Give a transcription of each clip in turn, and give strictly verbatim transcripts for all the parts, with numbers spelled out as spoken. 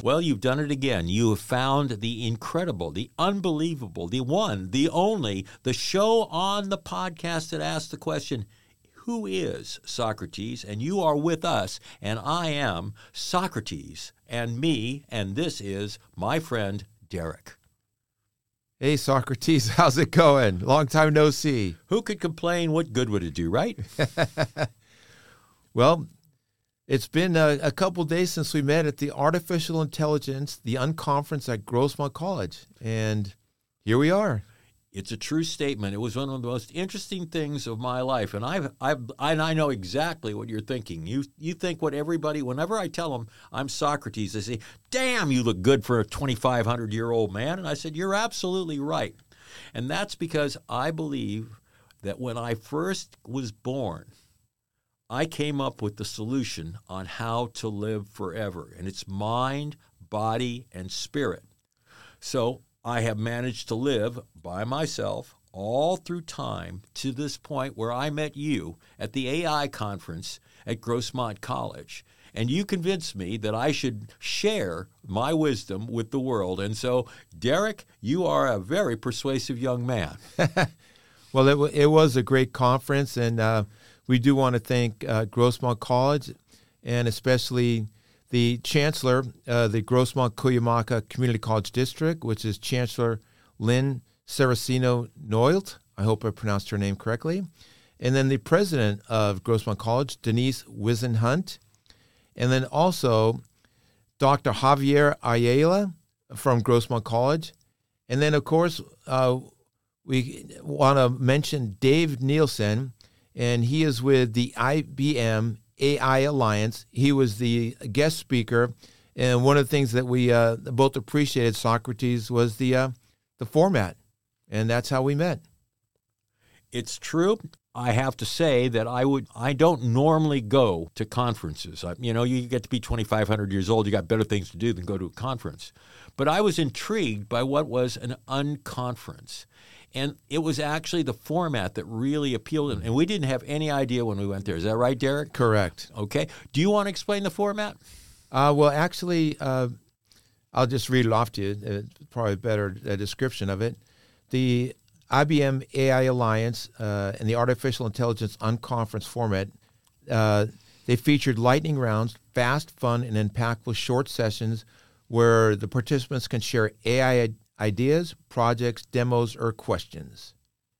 Well, you've done it again. You have found the incredible, the unbelievable, the one, the only, the show on the podcast that asks the question, who is Socrates? And you are with us, and I am Socrates, and me, and this is my friend Derek. Hey, Socrates, how's it going? Long time no see. Who could complain? What good would it do, right? Well, it's been a, a couple days since we met at the Artificial Intelligence, the Unconference at Grossmont College, and here we are. It's a true statement. It was one of the most interesting things of my life, and I've, I've, and I know exactly what you're thinking. You, you think what everybody. Whenever I tell them I'm Socrates, they say, "Damn, you look good for a twenty-five hundred year old man." And I said, "You're absolutely right," and that's because I believe that when I first was born, I came up with the solution on how to live forever, and it's mind, body, and spirit. So I have managed to live by myself all through time to this point where I met you at the A I conference at Grossmont College. And you convinced me that I should share my wisdom with the world. And so, Derek, you are a very persuasive young man. Well, it, w- it was a great conference, and uh, we do want to thank uh, Grossmont College, and especially the Chancellor, uh, the Grossmont-Cuyamaca Community College District, which is Chancellor Lynn Saraceno-Noilt. I hope I pronounced her name correctly. And then the President of Grossmont College, Denise Wisenhunt. And then also Doctor Javier Ayala from Grossmont College. And then, of course, uh, we want to mention Dave Nielsen, and he is with the I B M A I Alliance. He was the guest speaker, and one of the things that we uh, both appreciated, Socrates, was the uh, the format, and that's how we met. It's true. I have to say that I would. I don't normally go to conferences. I, you know, you get to be twenty-five hundred years old, you got better things to do than go to a conference. But I was intrigued by what was an unconference. And it was actually the format that really appealed to me. And we didn't have any idea when we went there. Is that right, Derek? Correct. Okay. Do you want to explain the format? Uh, well, actually, uh, I'll just read it off to you. It's probably a better uh, description of it. The I B M A I Alliance uh, and the Artificial Intelligence Unconference format, uh, they featured lightning rounds, fast, fun, and impactful short sessions where the participants can share A I ideas, projects, demos, or questions.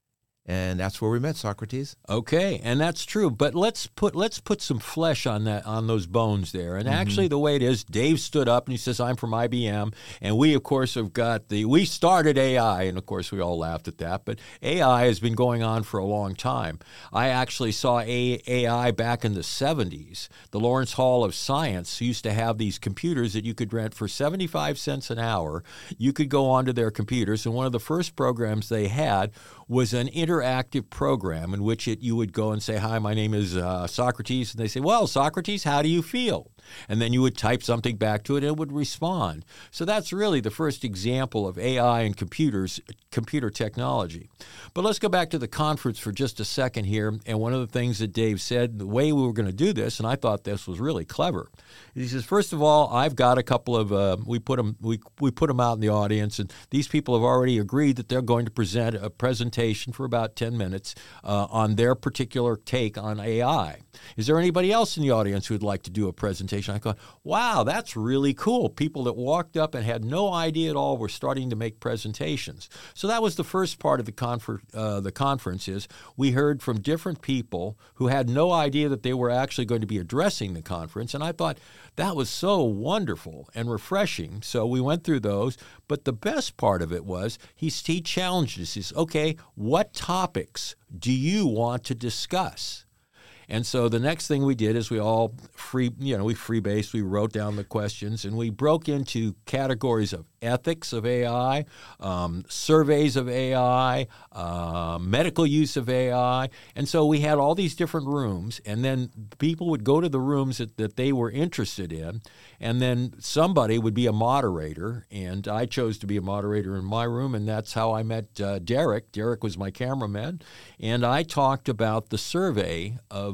And that's where we met, Socrates. Okay, and that's true. But let's put let's put some flesh on that on those bones there. And Mm-hmm. actually, the way it is, Dave stood up and he says, "I'm from I B M," and we, of course, have got the we started A I, and of course, we all laughed at that. But A I has been going on for a long time. I actually saw A- AI back in the seventies. The Lawrence Hall of Science used to have these computers that you could rent for seventy-five cents an hour. You could go onto their computers, and one of the first programs they had was an interactive program in which it, you would go and say, "Hi, my name is uh, Socrates," and they say, "Well, Socrates, how do you feel?" And then you would type something back to it, and it would respond. So that's really the first example of A I and computers, computer technology. But let's go back to the conference for just a second here. And one of the things that Dave said, the way we were going to do this, and I thought this was really clever. He says, first of all, I've got a couple of uh, we put them we we put them out in the audience, and these people have already agreed that they're going to present a presentation for about ten minutes uh, on their particular take on A I. Is there anybody else in the audience who would like to do a presentation? I thought, wow, that's really cool. People that walked up and had no idea at all were starting to make presentations. So that was the first part of the confer- uh, the conference. Is we heard from different people who had no idea that they were actually going to be addressing the conference, and I thought that was so wonderful and refreshing. So we went through those, but the best part of it was he, he challenged us. He says, okay, what topics do you want to discuss? And so the next thing we did is we all free, you know, we freebased, we wrote down the questions, and we broke into categories of ethics of A I, um, surveys of A I, uh, medical use of A I. And so we had all these different rooms, and then people would go to the rooms that, that they were interested in, and then somebody would be a moderator, and I chose to be a moderator in my room, and that's how I met uh, Derek. Derek was my cameraman, and I talked about the survey of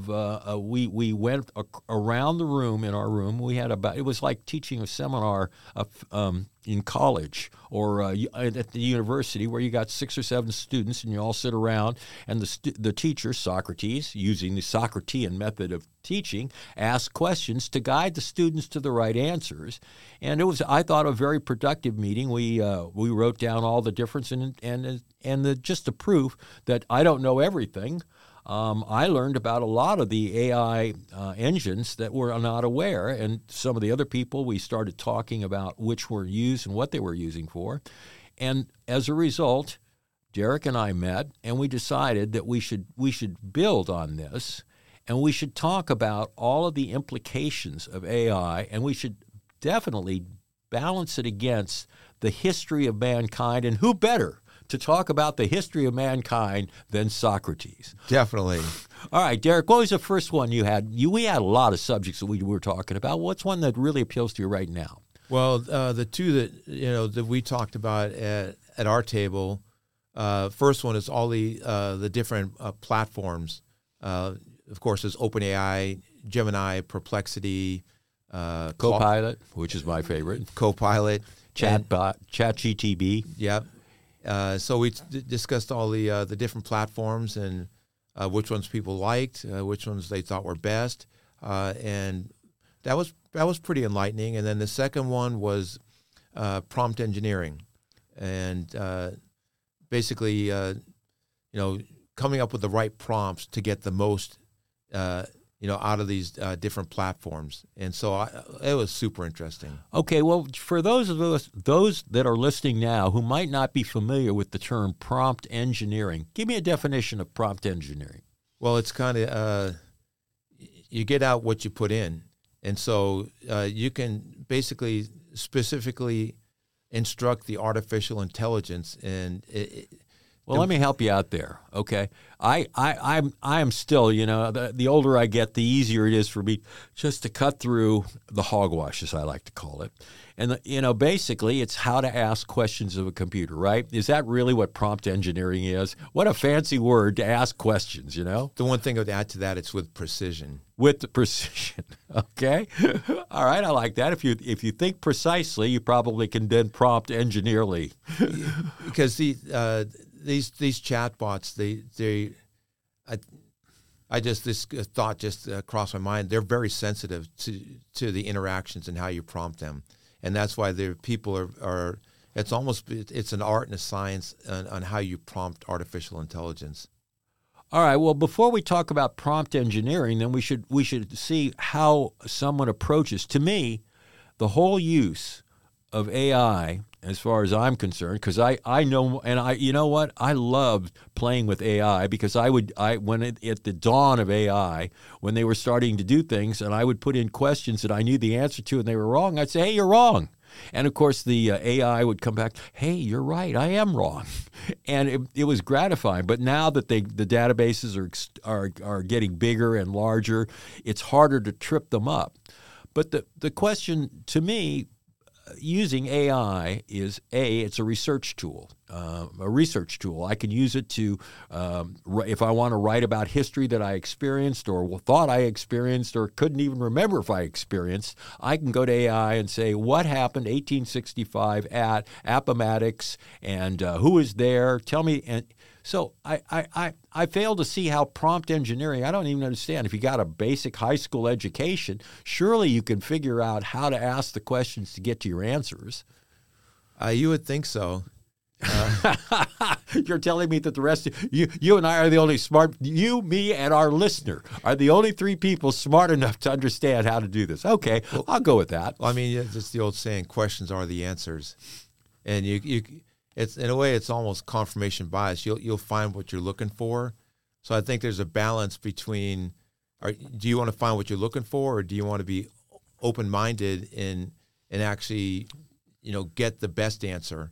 of uh, uh, we we went ac- around the room in our room. We had about it was like teaching a seminar of, um, in college or uh, at the university where you got six or seven students and you all sit around and the stu- the teacher Socrates, using the Socratean method of teaching, asked questions to guide the students to the right answers. And it was, I thought, a very productive meeting. We uh, we wrote down all the difference and and and the, just the proof that I don't know everything. Um, I learned about a lot of the A I uh, engines that were not aware, and some of the other people, we started talking about which were used and what they were using for. And as a result, Derek and I met, and we decided that we should we should build on this, and we should talk about all of the implications of A I, and we should definitely balance it against the history of mankind, and who better to talk about the history of mankind than Socrates. Definitely. All right, Derek, what was the first one you had? You, we had a lot of subjects that we were talking about. What's one that really appeals to you right now? Well, uh, the two that you know that we talked about at, at our table, uh, first one is all the uh, the different uh, platforms. Uh, of course, there's OpenAI, Gemini, Perplexity, uh, Copilot, which is my favorite. Copilot, Chatbot, ChatGTP. Yeah. Uh, so we d- discussed all the uh, the different platforms and uh, which ones people liked, uh, which ones they thought were best, uh, and that was that was pretty enlightening. And then the second one was uh, prompt engineering, and uh, basically, uh, you know, coming up with the right prompts to get the most, uh, you know, out of these uh, different platforms. And so I, it was super interesting. Okay, well, for those of us, those that are listening now who might not be familiar with the term prompt engineering, give me a definition of prompt engineering. Well, it's kind of, uh, you get out what you put in. And so uh, you can basically specifically instruct the artificial intelligence. And it, it, Well, let me help you out there, okay? I, I, I'm, I am still, you know, the, the older I get, the easier it is for me just to cut through the hogwash, as I like to call it. And, the, you know, basically it's how to ask questions of a computer, right? Is that really what prompt engineering is? What a fancy word to ask questions, you know? The one thing I would add to that, it's with precision. With the precision, okay? All right, I like that. If you if you think precisely, you probably can then prompt engineerly. Because the uh, these these chatbots, they they, I, I just this thought just uh, crossed my mind. They're very sensitive to to the interactions and how you prompt them, and that's why the people are are. It's almost it's an art and a science on, on how you prompt artificial intelligence. All right. Well, before we talk about prompt engineering, then we should we should see how someone approaches. To me, the whole use of A I, as far as I'm concerned, because I, I know, and I you know what, I loved playing with A I because I would I when it, at the dawn of A I, when they were starting to do things, and I would put in questions that I knew the answer to, and they were wrong, I'd say, hey, you're wrong. And, of course, the uh, A I would come back, hey, you're right, I am wrong. And it, it was gratifying. But now that they, the databases are, are are getting bigger and larger, it's harder to trip them up. But the, the question to me, using A I is, A, it's a research tool, uh, a research tool. I can use it to, um, if I want to write about history that I experienced or thought I experienced or couldn't even remember if I experienced, I can go to A I and say, what happened eighteen sixty-five at Appomattox, and uh, who was there? Tell me. And so I, I, I, I fail to see how prompt engineering, I don't even understand. If you got a basic high school education, surely you can figure out how to ask the questions to get to your answers. Uh, you would think so. Uh, You're telling me that the rest of you, you and I are the only smart, you, me, and our listener are the only three people smart enough to understand how to do this. Okay, well, I'll go with that. Well, I mean, it's just the old saying, questions are the answers. And you, you, it's in a way, it's almost confirmation bias. You'll you'll find what you're looking for. So I think there's a balance between, are, do you want to find what you're looking for, or do you want to be open-minded and and actually, you know, get the best answer?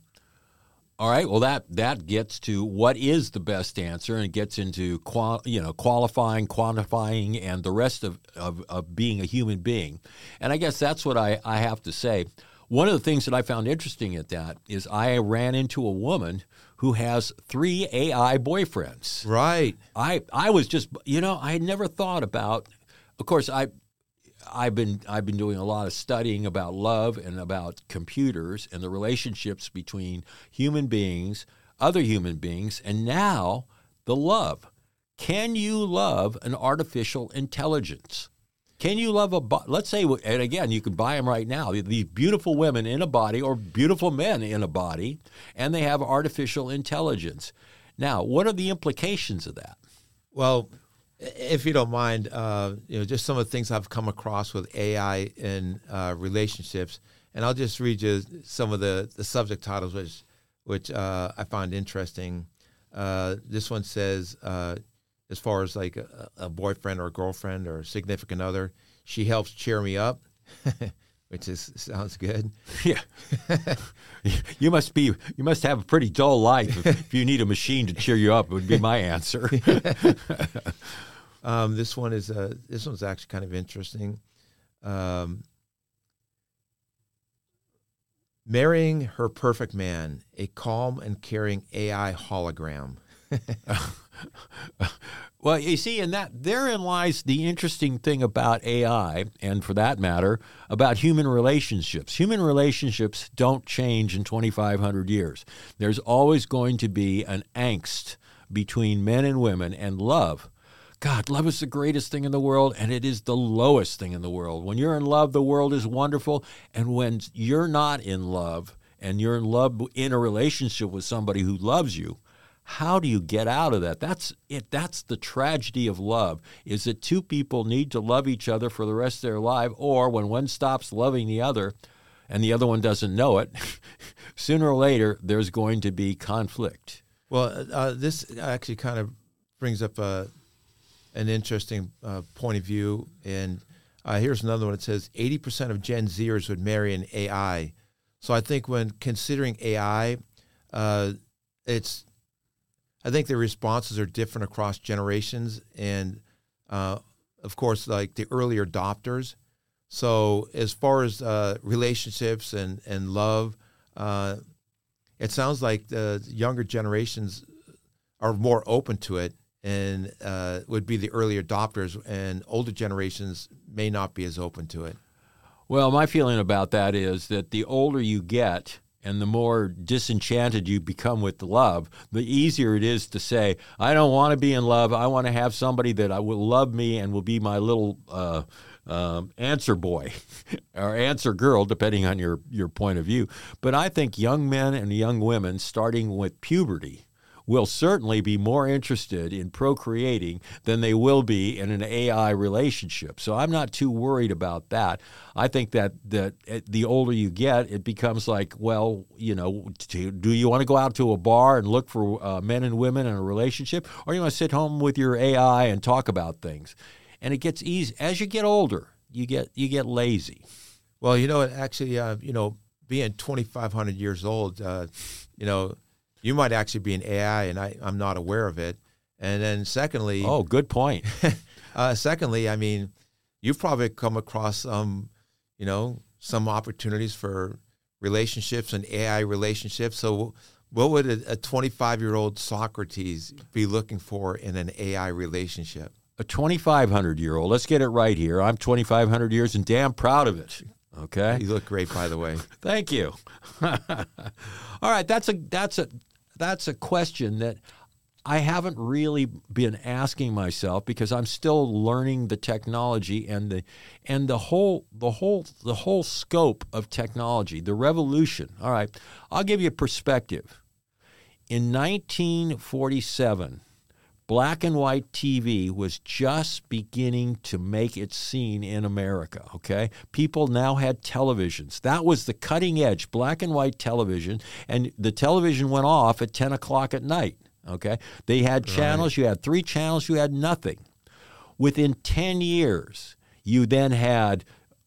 All right. Well, that that gets to what is the best answer, and it gets into qual, you know qualifying, quantifying, and the rest of, of, of being a human being. And I guess that's what I, I have to say. One of the things that I found interesting at that is I ran into a woman who has three A I boyfriends. Right. I I was just, you know, I had never thought about, of course, I I've been I've been doing a lot of studying about love and about computers and the relationships between human beings, other human beings, and now the love. Can you love an artificial intelligence? Can you love a bo- let's say, and again, you can buy them right now. These beautiful women in a body or beautiful men in a body, and they have artificial intelligence. Now, what are the implications of that? Well, if you don't mind, uh, you know, just some of the things I've come across with A I in uh, relationships, and I'll just read you some of the, the subject titles, which which uh, I find interesting. Uh, this one says, uh, as far as like a, a boyfriend or a girlfriend or a significant other, she helps cheer me up, which is sounds good. Yeah, you must be you must have a pretty dull life if, if you need a machine to cheer you up. Would be my answer. Um, this one is uh, this one's actually kind of interesting. Um, marrying her perfect man, a calm and caring A I hologram. Well, you see, in that therein lies the interesting thing about A I, and for that matter, about human relationships. Human relationships don't change in twenty-five hundred years. There's always going to be an angst between men and women, and love. God, love is the greatest thing in the world, and it is the lowest thing in the world. When you're in love, the world is wonderful, and when you're not in love, and you're in love in a relationship with somebody who loves you, how do you get out of that? That's it. That's the tragedy of love, is that two people need to love each other for the rest of their life, or when one stops loving the other, and the other one doesn't know it, sooner or later, there's going to be conflict. Well, uh, this actually kind of brings up a an interesting uh, point of view. And uh, here's another one. It says eighty percent of Gen Zers would marry an A I. So I think when considering A I, uh, it's, I think the responses are different across generations. And uh, of course, like the early adopters. So as far as uh, relationships and, and love, uh, it sounds like the younger generations are more open to it, and uh, would be the early adopters, and older generations may not be as open to it. Well, my feeling about that is that the older you get and the more disenchanted you become with love, the easier it is to say, I don't want to be in love. I want to have somebody that will love me and will be my little uh, um, answer boy or answer girl, depending on your, your point of view. But I think young men and young women, starting with puberty, will certainly be more interested in procreating than they will be in an A I relationship. So I'm not too worried about that. I think that, that the older you get, it becomes like, well, you know, do you want to go out to a bar and look for uh, men and women in a relationship, or you want to sit home with your A I and talk about things? And it gets easy. As you get older, you get you get lazy. Well, you know, actually, uh, you know, being twenty-five hundred years old, uh, you know, you might actually be an A I, and I, I'm not aware of it. And then secondly... Oh, good point. uh, secondly, I mean, you've probably come across, um, you know, some opportunities for relationships and A I relationships. So what would a twenty-five-year-old Socrates be looking for in an A I relationship? A twenty-five hundred-year-old. Let's get it right here. I'm twenty-five hundred years and damn proud of it. Okay. You look great, by the way. Thank you. All right, that's a that's a that's a question that I haven't really been asking myself, because I'm still learning the technology and the and the whole the whole the whole scope of technology, the revolution. All right, I'll give you a perspective. In nineteen forty-seven, black and white T V was just beginning to make its scene in America, okay? People now had televisions. That was the cutting edge, black and white television, and the television went off at ten o'clock at night, okay? They had channels. Right. You had three channels. You had nothing. Within ten years, you then had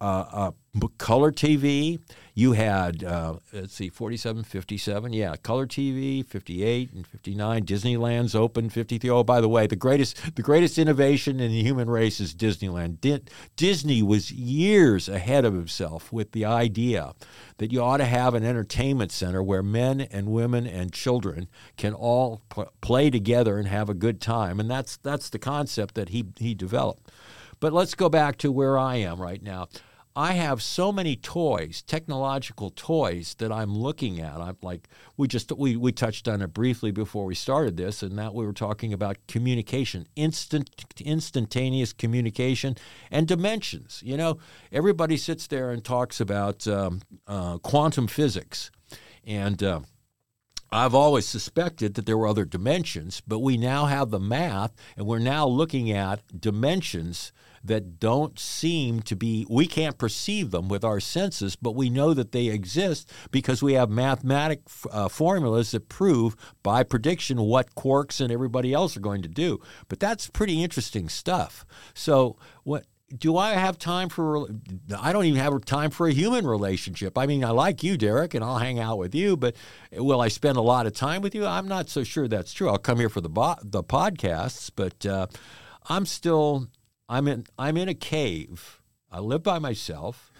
uh, uh, color T V. You had, uh, let's see, forty-seven, fifty-seven. Yeah, color T V, fifty-eight and fifty-nine. Disneyland's open, fifty-three. Oh, by the way, the greatest the greatest innovation in the human race is Disneyland. Di- Disney was years ahead of himself with the idea that you ought to have an entertainment center where men and women and children can all p- play together and have a good time. And that's that's the concept that he he developed. But let's go back to where I am right now. I have so many toys, technological toys, that I'm looking at. I'm like, we just we we touched on it briefly before we started this, and that we were talking about communication, instant, instantaneous communication, and dimensions. You know, everybody sits there and talks about um, uh, quantum physics, and uh, I've always suspected that there were other dimensions, but we now have the math, and we're now looking at dimensions that don't seem to be, we can't perceive them with our senses, but we know that they exist because we have mathematic uh, formulas that prove by prediction what quarks and everybody else are going to do. But that's pretty interesting stuff. So what do I have time for? I don't even have time for a human relationship. I mean, I like you, Derek, and I'll hang out with you, but will I spend a lot of time with you? I'm not so sure that's true. I'll come here for the bo- the podcasts, but uh, I'm still... I'm in I'm in a cave. I live by myself.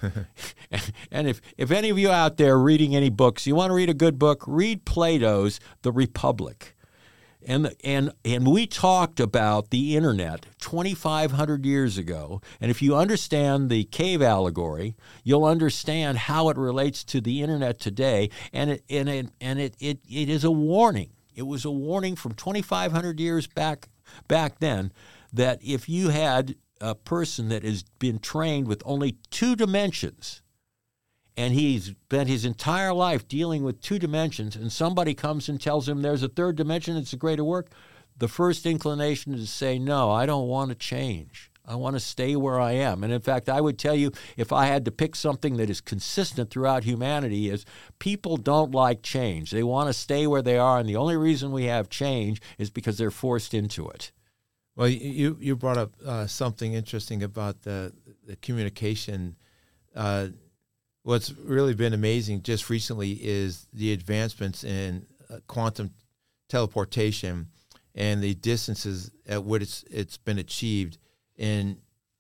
And if, if any of you out there reading any books, you want to read a good book, read Plato's The Republic. And and and we talked about the internet twenty-five hundred years ago. And if you understand the cave allegory, you'll understand how it relates to the internet today. And it and it and it it, it is a warning. It was a warning from twenty-five hundred years back back then, that if you had a person that has been trained with only two dimensions, and he's spent his entire life dealing with two dimensions, and somebody comes and tells him there's a third dimension, it's a greater work, the first inclination is to say, no, I don't want to change. I want to stay where I am. And in fact, I would tell you, if I had to pick something that is consistent throughout humanity, is people don't like change. They want to stay where they are, and the only reason we have change is because they're forced into it. Well, you you brought up uh, something interesting about the, the communication. Uh, what's really been amazing just recently is the advancements in uh, quantum teleportation and the distances at which it's, it's been achieved. And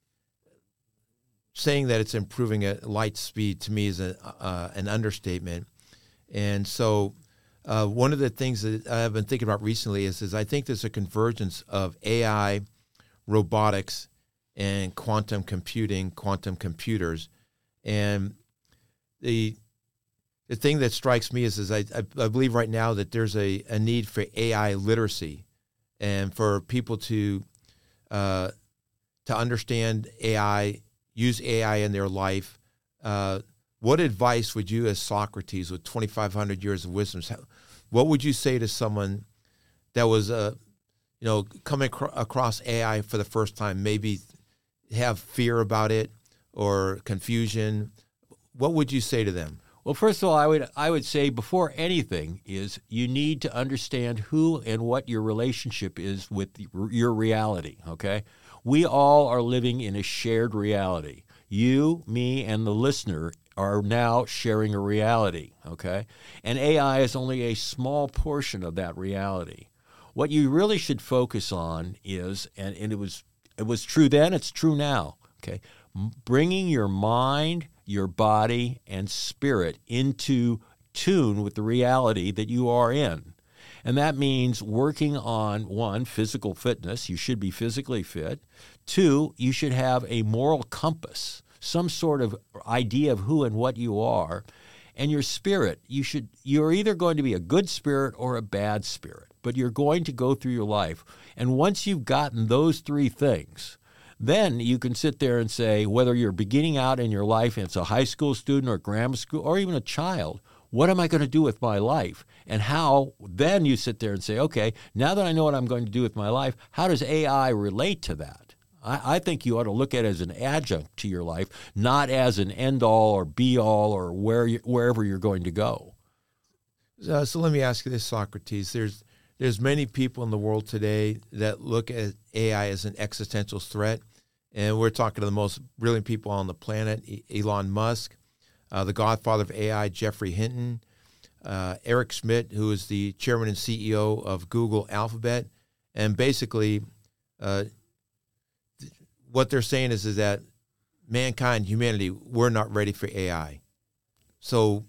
saying that it's improving at light speed to me is a, uh, an understatement. And so Uh, one of the things that I've been thinking about recently is, is I think there's a convergence of A I, robotics, and quantum computing, quantum computers. And the the thing that strikes me is, is I, I believe right now that there's a, a need for A I literacy and for people to uh, to understand A I, use A I in their life. Uh, What advice would you, as Socrates, with twenty-five hundred years of wisdom, what would you say to someone that was, uh, you know, coming acro- across A I for the first time, maybe have fear about it or confusion? What would you say to them? Well, first of all, I would I would say before anything is you need to understand who and what your relationship is with your reality, okay? We all are living in a shared reality. You, me, and the listener are now sharing a reality, okay? And A I is only a small portion of that reality. What you really should focus on is, and, and it was it was true then, it's true now, okay? Bringing your mind, your body, and spirit into tune with the reality that you are in. And that means working on, one, physical fitness. You should be physically fit. Two, you should have a moral compass, some sort of idea of who and what you are. And your spirit, you should, you're either going to be a good spirit or a bad spirit, but you're going to go through your life. And once you've gotten those three things, then you can sit there and say, whether you're beginning out in your life, and it's a high school student or grammar school or even a child, what am I going to do with my life? And how, then you sit there and say, okay, now that I know what I'm going to do with my life, how does A I relate to that? I, I think you ought to look at it as an adjunct to your life, not as an end-all or be-all or where you, wherever you're going to go. Uh, so let me ask you this, Socrates. There's there's many people in the world today that look at A I as an existential threat, And we're talking to the most brilliant people on the planet, E- Elon Musk, uh, the godfather of A I, Jeffrey Hinton, uh, Eric Schmidt, who is the chairman and C E O of Google Alphabet. And basically, uh, th- what they're saying is, is that mankind, humanity, we're not ready for A I. So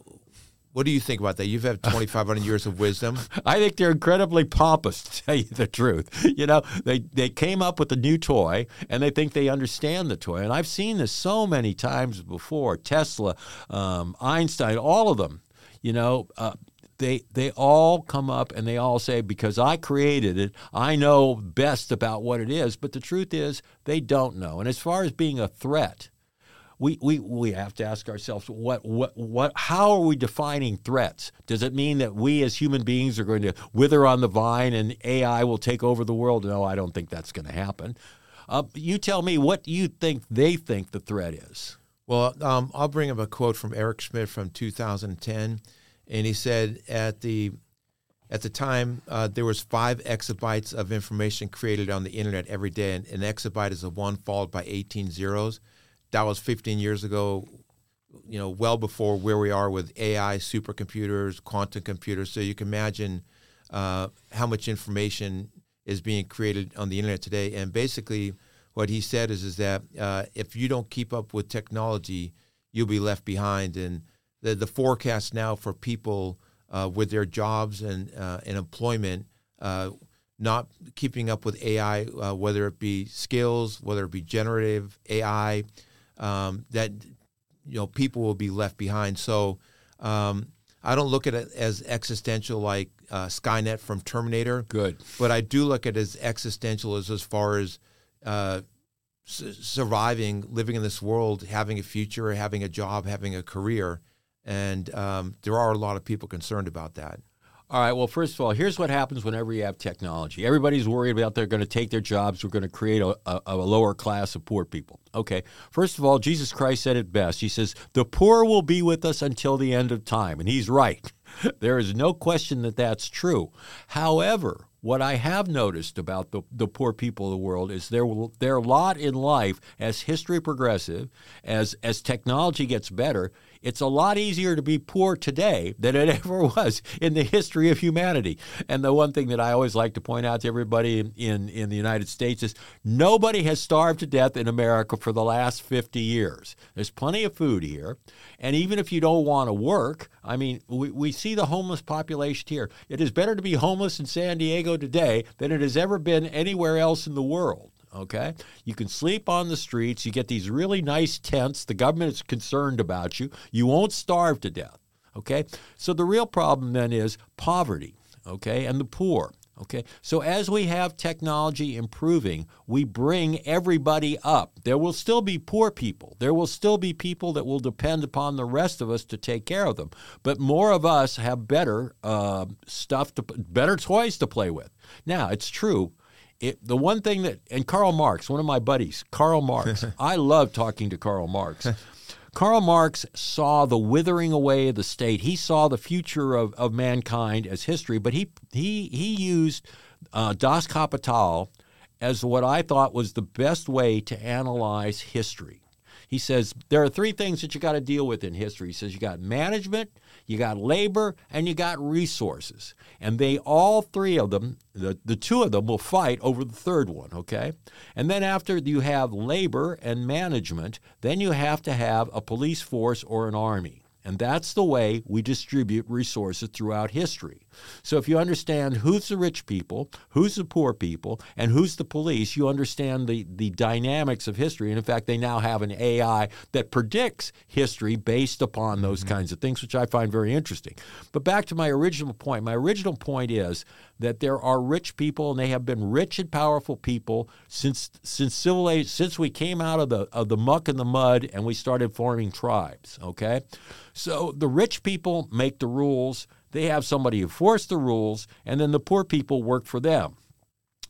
what do you think about that? You've had twenty-five hundred years of wisdom. I think they're incredibly pompous, to tell you the truth. You know, they, they came up with a new toy, and they think they understand the toy. And I've seen this so many times before. Tesla, um, Einstein, all of them, you know, uh, they they all come up and they all say, because I created it, I know best about what it is. But the truth is, they don't know. And as far as being a threat, We, we we have to ask ourselves, what what what how are we defining threats? Does it mean that we as human beings are going to wither on the vine and A I will take over the world? No, I don't think that's going to happen. Uh, you tell me, what do you think they think the threat is? Well, um, I'll bring up a quote from Eric Schmidt from two thousand ten, and he said at the at the time uh, there was five exabytes of information created on the internet every day, and an exabyte is a one followed by eighteen zeros. That was fifteen years ago, you know, well before where we are with A I, supercomputers, quantum computers. So you can imagine uh, how much information is being created on the internet today. And basically what he said is, is that uh, if you don't keep up with technology, you'll be left behind. And the, the forecast now for people uh, with their jobs and, uh, and employment, uh, not keeping up with A I, uh, whether it be skills, whether it be generative A I, Um, that, you know, people will be left behind. So um, I don't look at it as existential like uh, Skynet from Terminator. Good. But I do look at it as existential as, as far as uh, su- surviving, living in this world, having a future, having a job, having a career. And um, there are a lot of people concerned about that. All right, well, first of all, here's what happens whenever you have technology. Everybody's worried about they're going to take their jobs. We're going to create a, a, a lower class of poor people. Okay, first of all, Jesus Christ said it best. He says, the poor will be with us until the end of time. And he's right. There is no question that that's true. However, what I have noticed about the, the poor people of the world is their their lot in life, as history progresses, as as technology gets better, it's a lot easier to be poor today than it ever was in the history of humanity. And the one thing that I always like to point out to everybody in, in, in the United States is nobody has starved to death in America for the last fifty years. There's plenty of food here. And even if you don't want to work, I mean, we, we see the homeless population here. It is better to be homeless in San Diego today than it has ever been anywhere else in the world. Okay? You can sleep on the streets. You get these really nice tents. The government is concerned about you. You won't starve to death. Okay? So the real problem then is poverty, okay, and the poor. Okay, so as we have technology improving, we bring everybody up. There will still be poor people. There will still be people that will depend upon the rest of us to take care of them. But more of us have better uh, stuff, to, better toys to play with. Now, it's true. It, the one thing that, and Karl Marx, one of my buddies, Karl Marx, I love talking to Karl Marx. Karl Marx saw the withering away of the state. He saw the future of, of mankind as history, but he he he used uh, Das Kapital as what I thought was the best way to analyze history. He says there are three things that you got to deal with in history. He says you got management, you got labor, and you got resources. And they, all three of them, the, the two of them will fight over the third one, okay? And then after you have labor and management, then you have to have a police force or an army. And that's the way we distribute resources throughout history. So if you understand who's the rich people, who's the poor people, and who's the police, you understand the, the dynamics of history. And in fact, they now have an A I that predicts history based upon those mm-hmm. kinds of things, which I find very interesting. But back to my original point. My original point is that there are rich people, and they have been rich and powerful people since since civilization, since we came out of the of the muck and the mud and we started forming tribes, okay? So the rich people make the rules. They have somebody who enforces the rules, and then the poor people work for them.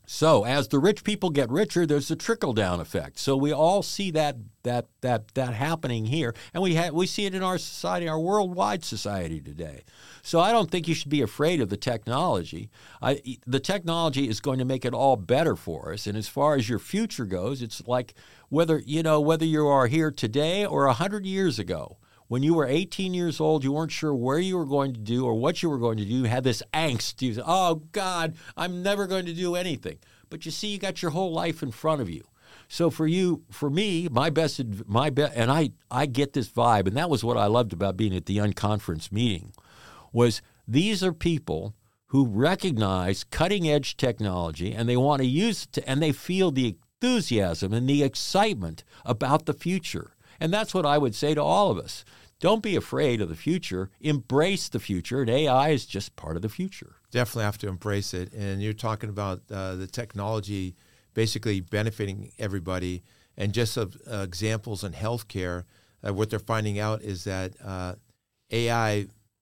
So as the rich people get richer, there's a trickle-down effect. So we all see that that that that happening here, and we ha- we see it in our society, our worldwide society today. So I don't think you should be afraid of the technology. I, the technology is going to make it all better for us. And as far as your future goes, it's like whether you know whether you are here today or a hundred years ago. When you were eighteen years old, you weren't sure where you were going to do or what you were going to do. You had this angst. You said, oh, God, I'm never going to do anything. But you see, you got your whole life in front of you. So for you, for me, my best, my be- and I, I get this vibe, and that was what I loved about being at the Unconference meeting, was these are people who recognize cutting-edge technology, and they want to use it, to, and they feel the enthusiasm and the excitement about the future. And that's what I would say to all of us. Don't be afraid of the future. Embrace the future, and A I is just part of the future. Definitely have to embrace it. And you're talking about uh, the technology basically benefiting everybody. And just of uh, examples in healthcare, uh, what they're finding out is that uh, A I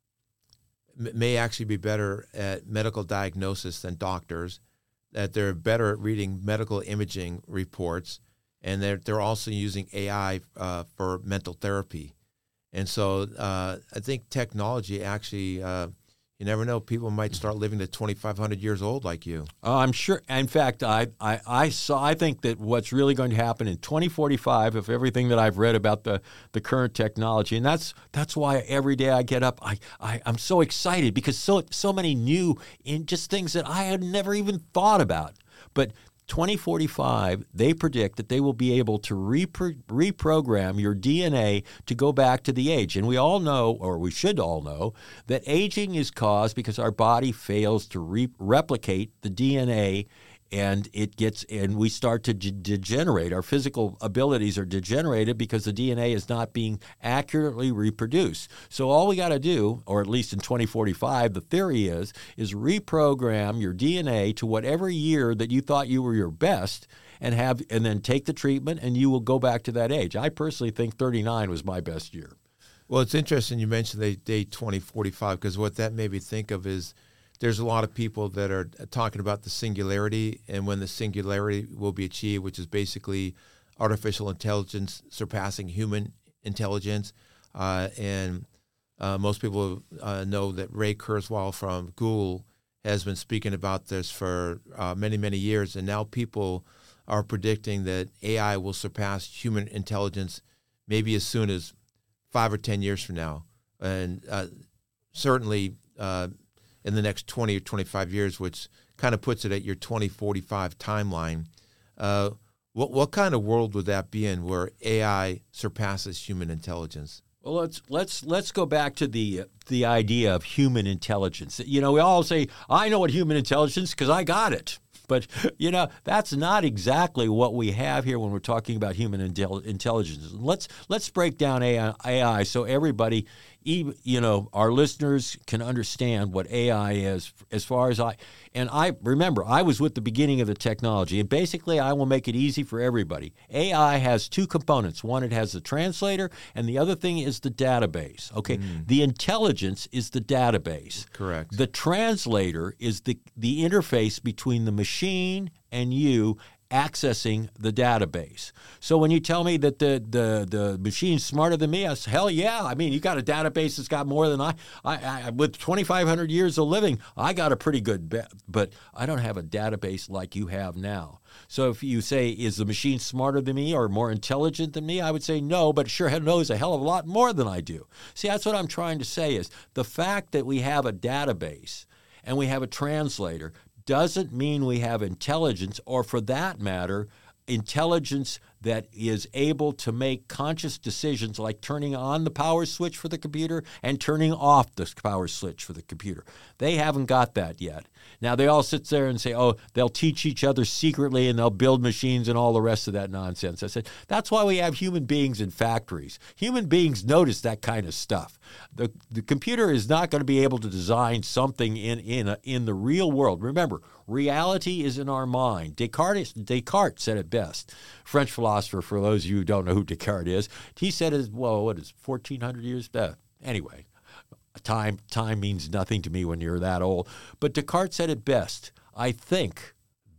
m- may actually be better at medical diagnosis than doctors, that they're better at reading medical imaging reports, and they're, they're also using A I uh, for mental therapy. And so uh, I think technology actually, uh, you never know, people might start living to twenty-five hundred years old like you. Uh, I'm sure. In fact, I, I, I saw. I think that what's really going to happen in twenty forty-five, if everything that I've read about the, the current technology, and that's that's why every day I get up, I, I I'm so excited because so so many new in just things that I had never even thought about. But twenty forty-five, they predict that they will be able to repro- reprogram your D N A to go back to the age. And we all know, or we should all know, that aging is caused because our body fails to re- replicate the D N A, and it gets, and we start to de- degenerate. Our physical abilities are degenerated because the D N A is not being accurately reproduced. So all we got to do, or at least in twenty forty-five, the theory is, is reprogram your D N A to whatever year that you thought you were your best, and have, and then take the treatment, and you will go back to that age. I personally think thirty-nine was my best year. Well, it's interesting you mentioned the date twenty forty-five, because what that made me think of is there's a lot of people that are talking about the singularity and when the singularity will be achieved, which is basically artificial intelligence surpassing human intelligence. Uh, and uh, most people uh, know that Ray Kurzweil from Google has been speaking about this for uh, many, many years. And now people are predicting that A I will surpass human intelligence maybe as soon as five or ten years from now. And uh, certainly uh, in the next twenty or twenty-five years, which kind of puts it at your twenty forty-five timeline. Uh, what what kind of world would that be in where A I surpasses human intelligence? Well, let's let's let's go back to the the idea of human intelligence. You know, we all say, "I know what human intelligence because I got it." But, you know, that's not exactly what we have here when we're talking about human intel- intelligence. Let's let's break down A I so everybody, even, you know, our listeners can understand what A I is as far as I, and I remember I was with the beginning of the technology, and basically I will make it easy for everybody. A I has two components. One, it has the translator, and the other thing is the database. Okay, mm. The intelligence is the database. Correct. The translator is the, the interface between the machine and you accessing the database. So when you tell me that the the the machine's smarter than me, I say, hell yeah. I mean, you got a database that's got more than I. I, I with twenty-five hundred years of living, I got a pretty good bet, but I don't have a database like you have now. So if you say, is the machine smarter than me or more intelligent than me, I would say no, but it sure knows a hell of a lot more than I do. See, that's what I'm trying to say is the fact that we have a database and we have a translator doesn't mean we have intelligence, or for that matter, intelligence that is able to make conscious decisions like turning on the power switch for the computer and turning off the power switch for the computer. They haven't got that yet. Now, they all sit there and say, oh, they'll teach each other secretly and they'll build machines and all the rest of that nonsense. I said, that's why we have human beings in factories. Human beings notice that kind of stuff. The the computer is not going to be able to design something in in a, in the real world. Remember, reality is in our mind. Descartes, Descartes said it best. French philosopher, for those of you who don't know who Descartes is, he said, it, well, what is fourteen hundred years? Uh, anyway, time time means nothing to me when you're that old. But Descartes said it best. I think,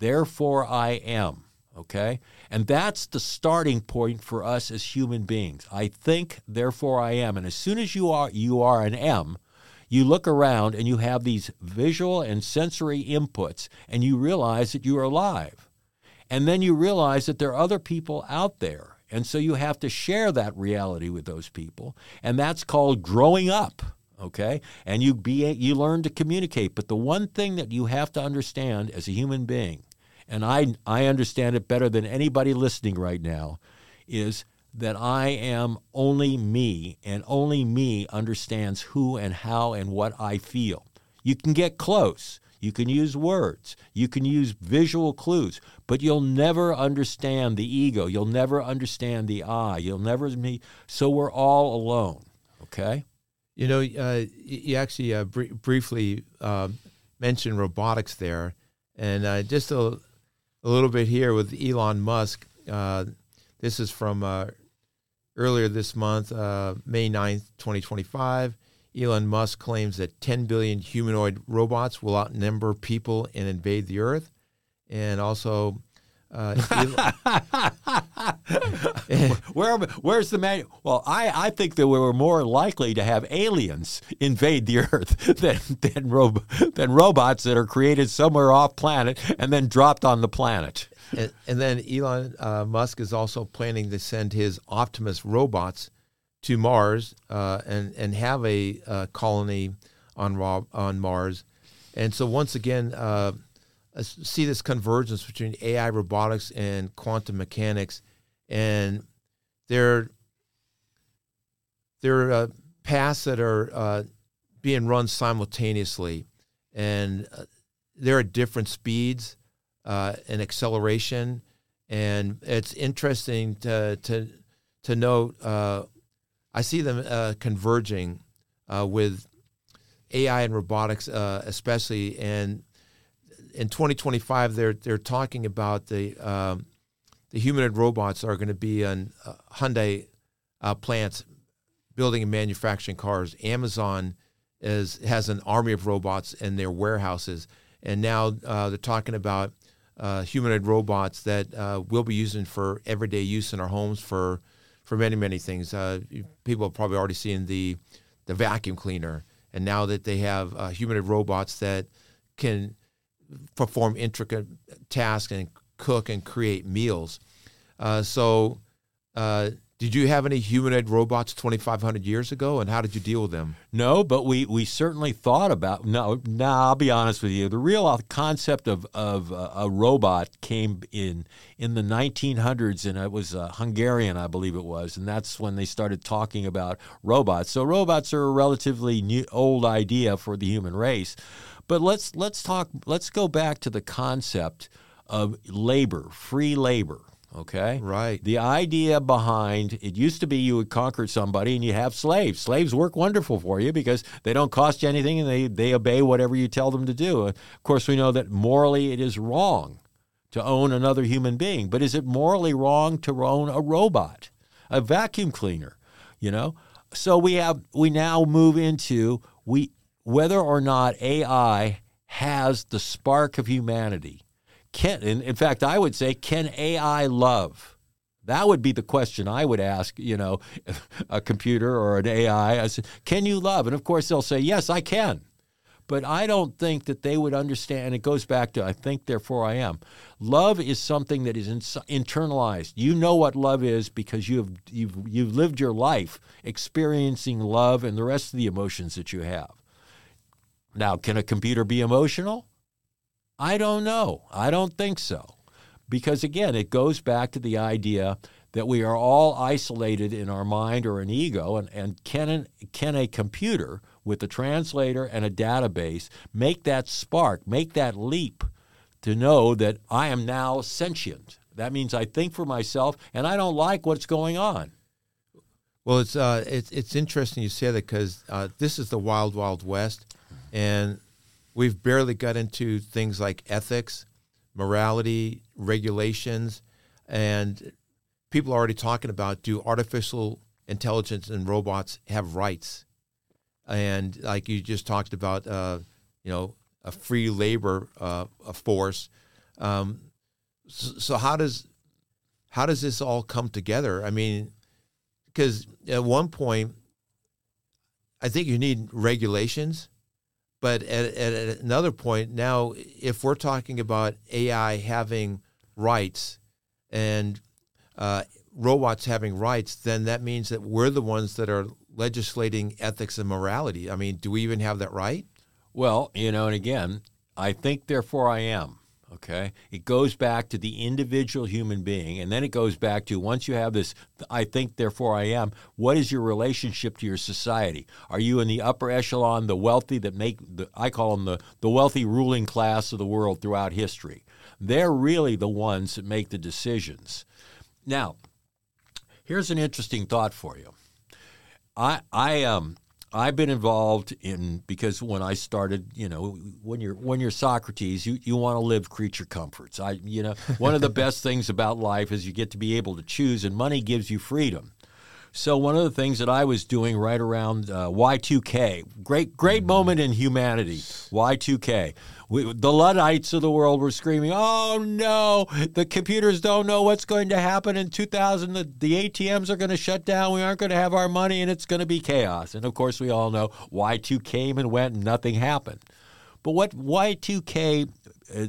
therefore I am. Okay? And that's the starting point for us as human beings. I think, therefore I am. And as soon as you are you are an M, you look around and you have these visual and sensory inputs, and you realize that you are alive. And then you realize that there are other people out there. And so you have to share that reality with those people. And that's called growing up. Okay? And you be you learn to communicate. But the one thing that you have to understand as a human being, and I, I understand it better than anybody listening right now, is that I am only me, and only me understands who and how and what I feel. You can get close. You can use words. You can use visual clues, but you'll never understand the ego. You'll never understand the I. You'll never meet. So we're all alone, okay? You know, uh, you actually uh, br- briefly uh, mentioned robotics there, and uh, just a A little bit here with Elon Musk. Uh, this is from uh, earlier this month, uh, May ninth, twenty twenty-five. Elon Musk claims that ten billion humanoid robots will outnumber people and invade the Earth. And also, uh, Where, where's the man? Well, I, I think that we were more likely to have aliens invade the Earth than than, ro- than robots that are created somewhere off planet and then dropped on the planet. and, and then Elon uh, Musk is also planning to send his Optimus robots to Mars uh, and and have a uh, colony on on Mars. And so once again, uh, see this convergence between A I, robotics, and quantum mechanics. And they're, they're uh, paths that are uh, being run simultaneously. And uh, they're at different speeds uh, and acceleration. And it's interesting to to, to note, uh, I see them uh, converging uh, with A I and robotics uh, especially. And in twenty twenty-five, they're they're talking about the um, the humanoid robots are going to be on uh, Hyundai uh, plants building and manufacturing cars. Amazon is has an army of robots in their warehouses, and now uh, they're talking about uh, humanoid robots that uh, we'll be using for everyday use in our homes for for many many things. Uh, people have probably already seen the the vacuum cleaner, and now that they have uh, humanoid robots that can perform intricate tasks and cook and create meals. Uh, so uh, did you have any humanoid robots twenty-five hundred years ago, and how did you deal with them? No, but we, we certainly thought about, no, no, I'll be honest with you. The real concept of, of uh, a robot came in in the nineteen hundreds, and it was uh, Hungarian, I believe it was, and that's when they started talking about robots. So robots are a relatively new, old idea for the human race. But let's let's talk. Let's go back to the concept of labor, free labor. Okay, right. The idea behind it used to be you would conquer somebody and you have slaves. Slaves work wonderful for you because they don't cost you anything and they they obey whatever you tell them to do. Of course, we know that morally it is wrong to own another human being. But is it morally wrong to own a robot, a vacuum cleaner? You know, so we have we now move into we. whether or not A I has the spark of humanity. Can, in, in fact, I would say, can A I love? That would be the question I would ask, you know, a computer or an A I. I say, can you love? And of course, they'll say, yes, I can. But I don't think that they would understand. And it goes back to, I think, therefore I am. Love is something that is in, internalized. You know what love is because you've, you've, you've lived your life experiencing love and the rest of the emotions that you have. Now, can a computer be emotional? I don't know. I don't think so. Because, again, it goes back to the idea that we are all isolated in our mind or an ego, and, and can, an, can a computer with a translator and a database make that spark, make that leap to know that I am now sentient? That means I think for myself, and I don't like what's going on. Well, it's uh, it's it's interesting you say that because uh, this is the wild, wild west, and we've barely got into things like ethics, morality, regulations, and people are already talking about, do artificial intelligence and robots have rights? And like you just talked about, uh, you know, a free labor uh, a force. Um, so, so how does how does this all come together? I mean, because at one point, I think you need regulations, but at, at another point, now if we're talking about A I having rights and uh, robots having rights, then that means that we're the ones that are legislating ethics and morality. I mean, do we even have that right? Well, you know, and again, I think, therefore I am. Okay, it goes back to the individual human being, and then it goes back to, once you have this, I think, therefore I am, what is your relationship to your society? Are you in the upper echelon, the wealthy that make, the, I call them the, the wealthy ruling class of the world throughout history? They're really the ones that make the decisions. Now, here's an interesting thought for you. I, I, um, I've been involved in, because when I started, you know, when you're when you're Socrates, you, you want to live creature comforts. I, you know, one of the best things about life is you get to be able to choose, and money gives you freedom. So one of the things that I was doing right around uh, Y two K, great great moment in humanity, Y two K. We, the Luddites of the world were screaming, oh, no, the computers don't know what's going to happen in two thousand. The, the A T Ms are going to shut down. We aren't going to have our money, and it's going to be chaos. And, of course, we all know Y two came and went, and nothing happened. But what Y two K uh,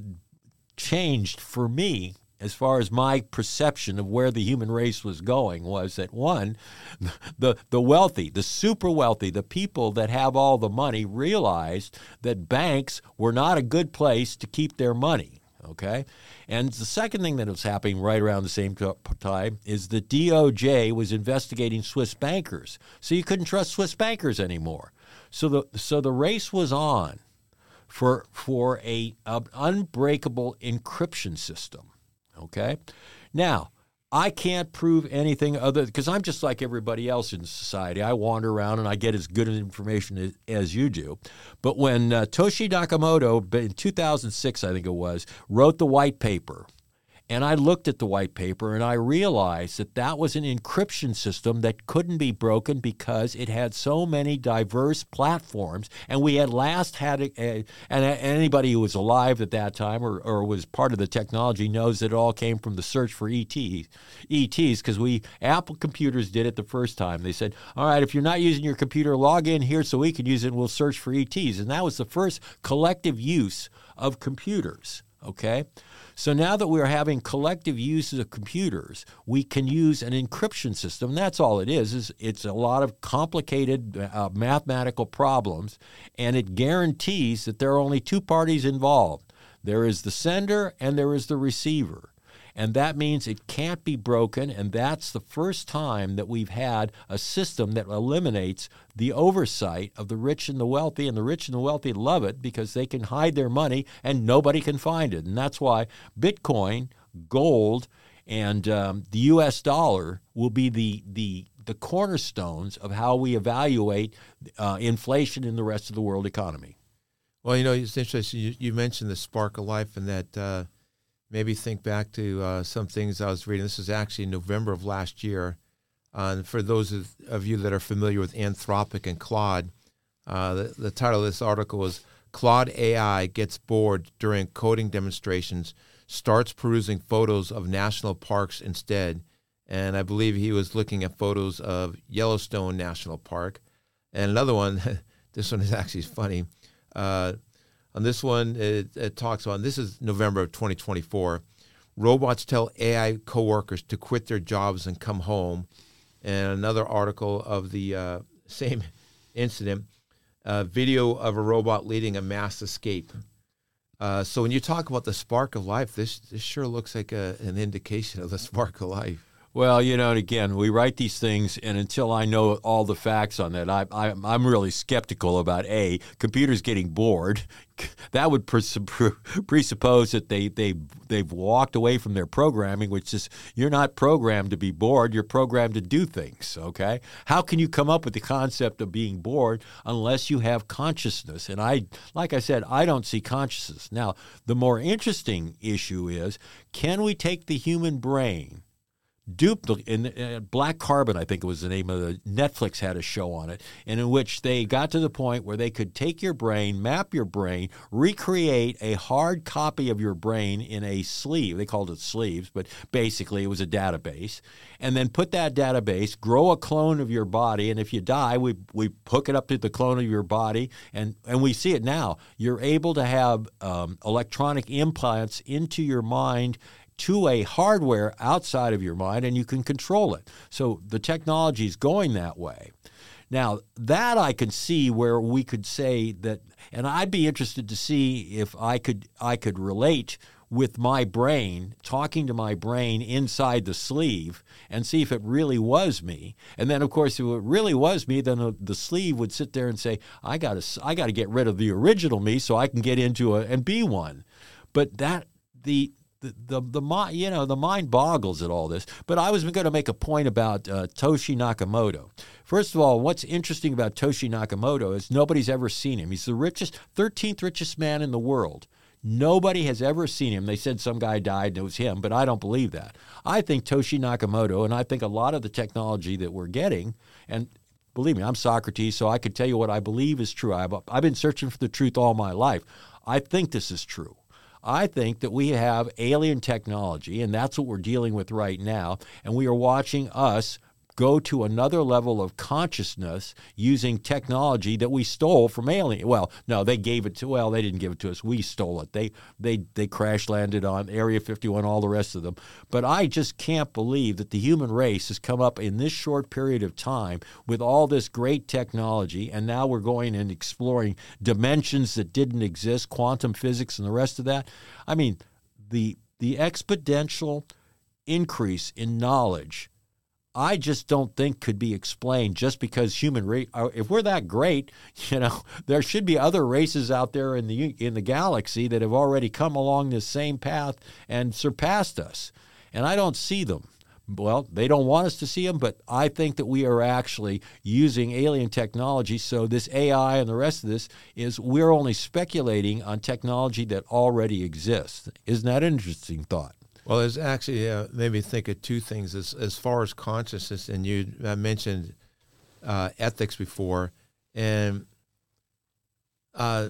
changed for me, as far as my perception of where the human race was going, was that, one, the, the wealthy, the super wealthy, the people that have all the money realized that banks were not a good place to keep their money, okay? And the second thing that was happening right around the same time is the D O J was investigating Swiss bankers, so you couldn't trust Swiss bankers anymore. So the, so the race was on for, for a, an unbreakable encryption system. Okay? Now, I can't prove anything other, because I'm just like everybody else in society. I wander around and I get as good information as, as you do. But when uh, Toshi Nakamoto, in two thousand six, I think it was, wrote the white paper, and I looked at the white paper and I realized that that was an encryption system that couldn't be broken because it had so many diverse platforms. And we had last had, a, a, and anybody who was alive at that time or, or was part of the technology knows that it all came from the search for E Ts, E Ts, because we, Apple computers did it the first time. They said, all right, if you're not using your computer, log in here so we can use it and we'll search for E Ts. And that was the first collective use of computers, okay? So now that we're having collective uses of computers, we can use an encryption system. That's all it is. is It's a lot of complicated uh, mathematical problems, and it guarantees that there are only two parties involved. There is the sender and there is the receiver. And that means it can't be broken, and that's the first time that we've had a system that eliminates the oversight of the rich and the wealthy, and the rich and the wealthy love it because they can hide their money and nobody can find it. And that's why Bitcoin, gold, and um, the U S dollar will be the the the cornerstones of how we evaluate uh, inflation in the rest of the world economy. Well, you know, it's interesting. You, you mentioned the spark of life, and that uh, maybe think back to uh, some things I was reading. This is actually November of last year. Uh, and for those of, of you that are familiar with Anthropic and Claude, uh, the, the title of this article is Claude A I Gets Bored During Coding Demonstrations, Starts Perusing Photos of National Parks Instead. And I believe he was looking at photos of Yellowstone National Park. And another one, this one is actually funny. Uh, on this one, it, it talks about, this is November of twenty twenty-four, robots tell A I coworkers to quit their jobs and come home. And another article of the uh, same incident, uh, video of a robot leading a mass escape. Uh, so when you talk about the spark of life, this, this sure looks like a, an indication of the spark of life. Well, you know, and again, we write these things, and until I know all the facts on that, I, I, I'm really skeptical about, A, computers getting bored. That would presuppose that they, they, they've walked away from their programming, which is you're not programmed to be bored, you're programmed to do things, okay? How can you come up with the concept of being bored unless you have consciousness? And I, like I said, I don't see consciousness. Now, the more interesting issue is, can we take the human brain, duplicate. In uh, Black Carbon, I think it was the name of the Netflix had a show on it, and in which they got to the point where they could take your brain, map your brain, recreate a hard copy of your brain in a sleeve. They called it sleeves, but basically it was a database, and then put that database, grow a clone of your body, and if you die, we we hook it up to the clone of your body, and and we see it now. You're able to have um, electronic implants into your mind to a hardware outside of your mind, and you can control it. So the technology is going that way. Now, that I can see where we could say that, and I'd be interested to see if I could I could relate with my brain, talking to my brain inside the sleeve, and see if it really was me. And then, of course, if it really was me, then the, the sleeve would sit there and say, I got to I got to get rid of the original me so I can get into a and be one. But that the The, the the mind, you know, the mind boggles at all this. But I was going to make a point about uh, Toshi Nakamoto. First of all, what's interesting about Toshi Nakamoto is nobody's ever seen him. He's the richest, thirteenth richest man in the world. Nobody has ever seen him. They said some guy died and it was him, but I don't believe that. I think Toshi Nakamoto, and I think a lot of the technology that we're getting, and believe me, I'm Socrates, so I could tell you what I believe is true. I've, I've been searching for the truth all my life. I think this is true. I think that we have alien technology, and that's what we're dealing with right now, and we are watching us go to another level of consciousness using technology that we stole from alien. Well, no, they gave it to, well, they didn't give it to us. We stole it. They they they crash landed on Area fifty-one, all the rest of them. But I just can't believe that the human race has come up in this short period of time with all this great technology, and now we're going and exploring dimensions that didn't exist, quantum physics and the rest of that. I mean, the the exponential increase in knowledge, I just don't think could be explained just because human race. If we're that great, you know, there should be other races out there in the in the galaxy that have already come along this same path and surpassed us, and I don't see them. Well, they don't want us to see them, but I think that we are actually using alien technology. So this A I and the rest of this is we're only speculating on technology that already exists. Isn't that an interesting thought? Well, it's actually uh, made me think of two things. As as far as consciousness, and you uh, mentioned uh, ethics before, and uh,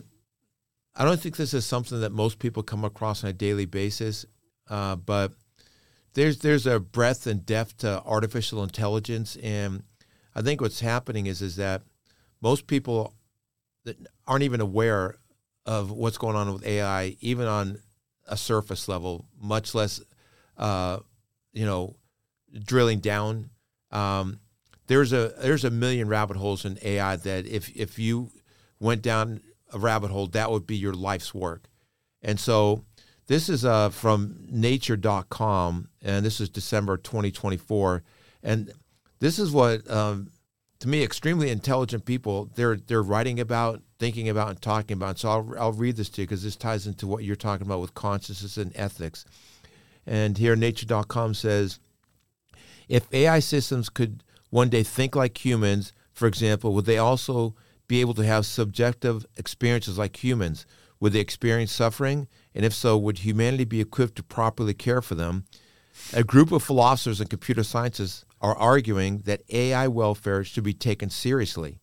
I don't think this is something that most people come across on a daily basis, uh, but there's there's a breadth and depth to artificial intelligence, and I think what's happening is is that most people that aren't even aware of what's going on with A I, even on a surface level, much less, uh, you know, drilling down. Um, there's a there's a million rabbit holes in A I that if if you went down a rabbit hole, that would be your life's work. And so this is uh, from nature dot com, and this is December twenty twenty-four. And this is what, um, to me, extremely intelligent people, they're they're writing about, thinking about, and talking about. So I'll, I'll read this to you because this ties into what you're talking about with consciousness and ethics. And here nature dot com says, if A I systems could one day think like humans, for example, would they also be able to have subjective experiences like humans? Would they experience suffering? And if so, would humanity be equipped to properly care for them? A group of philosophers and computer scientists are arguing that A I welfare should be taken seriously.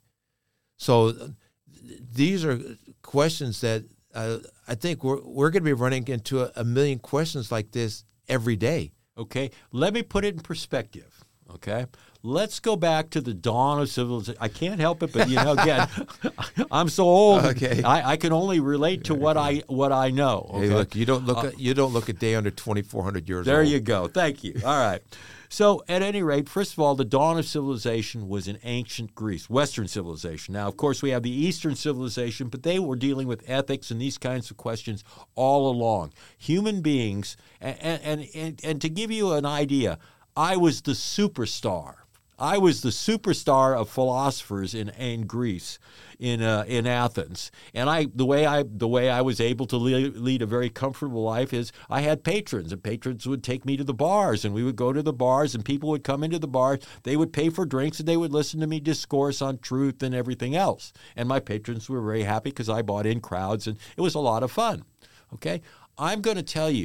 So these are questions that uh, I think we're, we're going to be running into a, a million questions like this every day. Okay, let me put it in perspective, okay? Let's go back to the dawn of civilization. I can't help it, but, you know, again, I'm so old. Okay. I, I can only relate to what I what I know. Okay? Hey, look, you don't look Uh, a, you don't look a day under twenty-four hundred years There old. you go. Thank you. All right. So, at any rate, first of all, the dawn of civilization was in ancient Greece, Western civilization. Now, of course, we have the Eastern civilization, but they were dealing with ethics and these kinds of questions all along. Human beings, and and and, and to give you an idea, I was the superstar. I was the superstar of philosophers in, in Greece, in uh, in Athens, and I the way I the way I was able to lead, lead a very comfortable life is I had patrons, and patrons would take me to the bars, and we would go to the bars, and people would come into the bars. They would pay for drinks, and they would listen to me discourse on truth and everything else. And my patrons were very happy because I brought in crowds, and it was a lot of fun. Okay, I'm going to tell you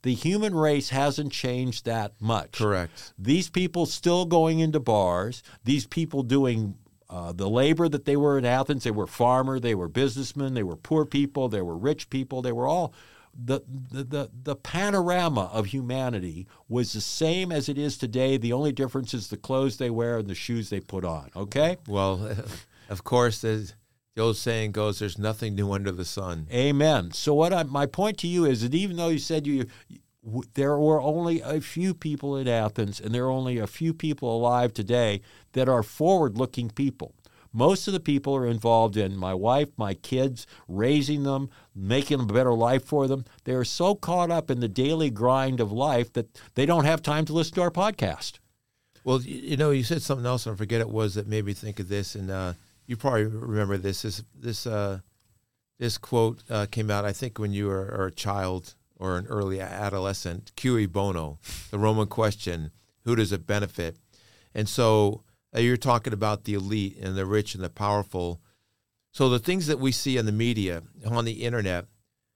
The human race hasn't changed that much. Correct. These people still going into bars, these people doing uh, the labor that they were in Athens. They were farmer, they were businessmen, they were poor people, they were rich people, they were all the the the, the panorama of humanity was the same as it is today. The only difference is the clothes they wear and the shoes they put on. Okay? Well, of course, as the old saying goes, there's nothing new under the sun. Amen. So what I, my point to you is that even though you said you, w- there were only a few people in Athens and there are only a few people alive today that are forward-looking people. Most of the people are involved in my wife, my kids, raising them, making a better life for them. They are so caught up in the daily grind of life that they don't have time to listen to our podcast. Well, you know, you said something else, and I forget it was, that made me think of this, and uh, you probably remember this. This this, uh, this quote uh, came out, I think, when you were, were a child or an early adolescent. Cui bono, the Roman question, who does it benefit? And so uh, you're talking about the elite and the rich and the powerful. So the things that we see in the media, on the internet,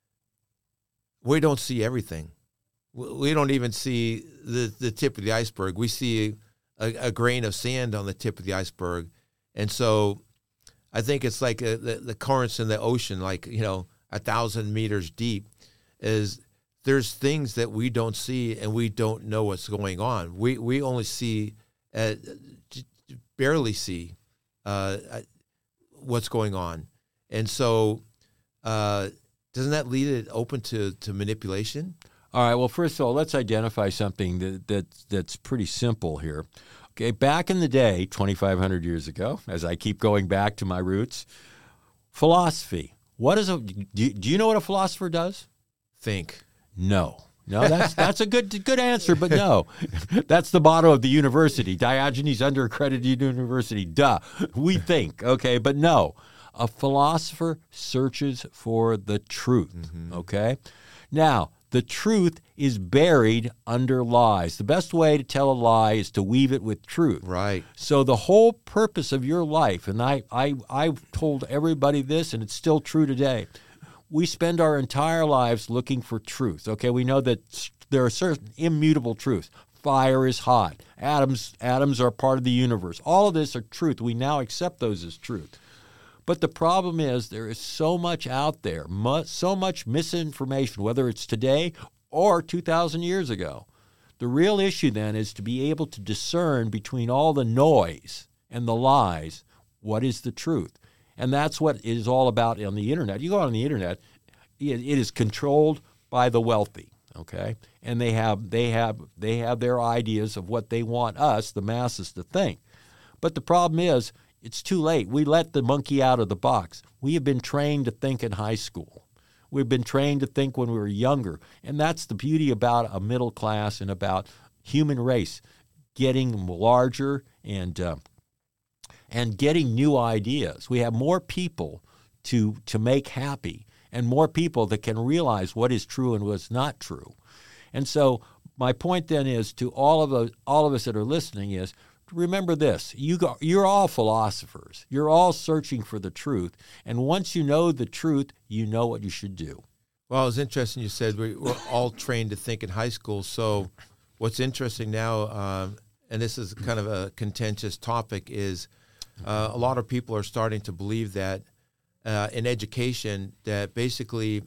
we don't see everything. We don't even see the, the tip of the iceberg. We see a, a grain of sand on the tip of the iceberg. And so I think it's like a, the, the currents in the ocean, like, you know, a thousand meters deep, is there's things that we don't see and we don't know what's going on. We we only see, uh, barely see uh, what's going on. And so uh, doesn't that leave it open to, to manipulation? All right, well, first of all, let's identify something that, that that's pretty simple here. Okay, back in the day, twenty-five hundred years ago, as I keep going back to my roots, philosophy. What is a do, do you know what a philosopher does? Think. No. No, that's that's a good good answer, but no. That's the motto of the university, Diogenes Underaccredited University. Duh. We think, okay, but no. A philosopher searches for the truth, mm-hmm. okay? Now, the truth is buried under lies. The best way to tell a lie is to weave it with truth. Right. So the whole purpose of your life, and I, I, I've told everybody this, and it's still true today, we spend our entire lives looking for truth. Okay, we know that there are certain immutable truths. Fire is hot. Atoms, atoms are part of the universe. All of this are truth. We now accept those as truth. But the problem is there is so much out there, mu- so much misinformation, whether it's today or two thousand years ago. The real issue then is to be able to discern between all the noise and the lies, what is the truth. And that's what it is all about on the internet. You go on the internet, it, it is controlled by the wealthy, okay? And they have they have they have their ideas of what they want us, the masses, to think. But the problem is, it's too late. We let the monkey out of the box. We have been trained to think in high school. We've been trained to think when we were younger. And that's the beauty about a middle class and about human race getting larger and uh, and getting new ideas. We have more people to to make happy and more people that can realize what is true and what's not true. And so my point then is to all of those, all of us that are listening is, remember this, you go, you're all philosophers. You're all searching for the truth. And once you know the truth, you know what you should do. Well, it was interesting you said we, we're all trained to think in high school. So what's interesting now, um, and this is kind of a contentious topic, is uh, a lot of people are starting to believe that uh, in education, that basically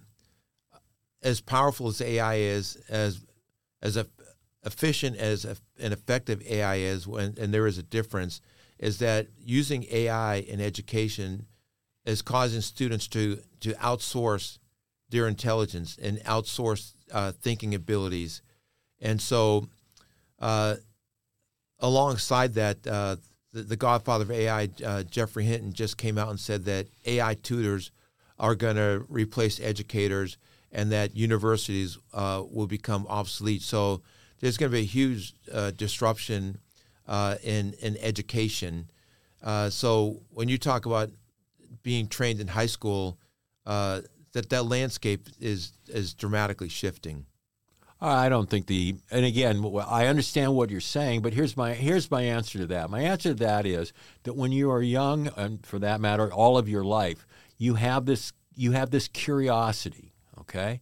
as powerful as A I is, as as a efficient as a, an effective A I is, when, and there is a difference, is that using A I in education is causing students to, to outsource their intelligence and outsource uh, thinking abilities. And so uh, alongside that, uh, the, the godfather of A I, uh, Geoffrey Hinton, just came out and said that A I tutors are going to replace educators and that universities uh, will become obsolete. So there's going to be a huge uh, disruption uh, in in education. Uh, so when you talk about being trained in high school, uh, that that landscape is is dramatically shifting. I don't think the and again I understand what you're saying, but here's my here's my answer to that. My answer to that is that when you are young, and for that matter, all of your life, you have this you have this curiosity, okay,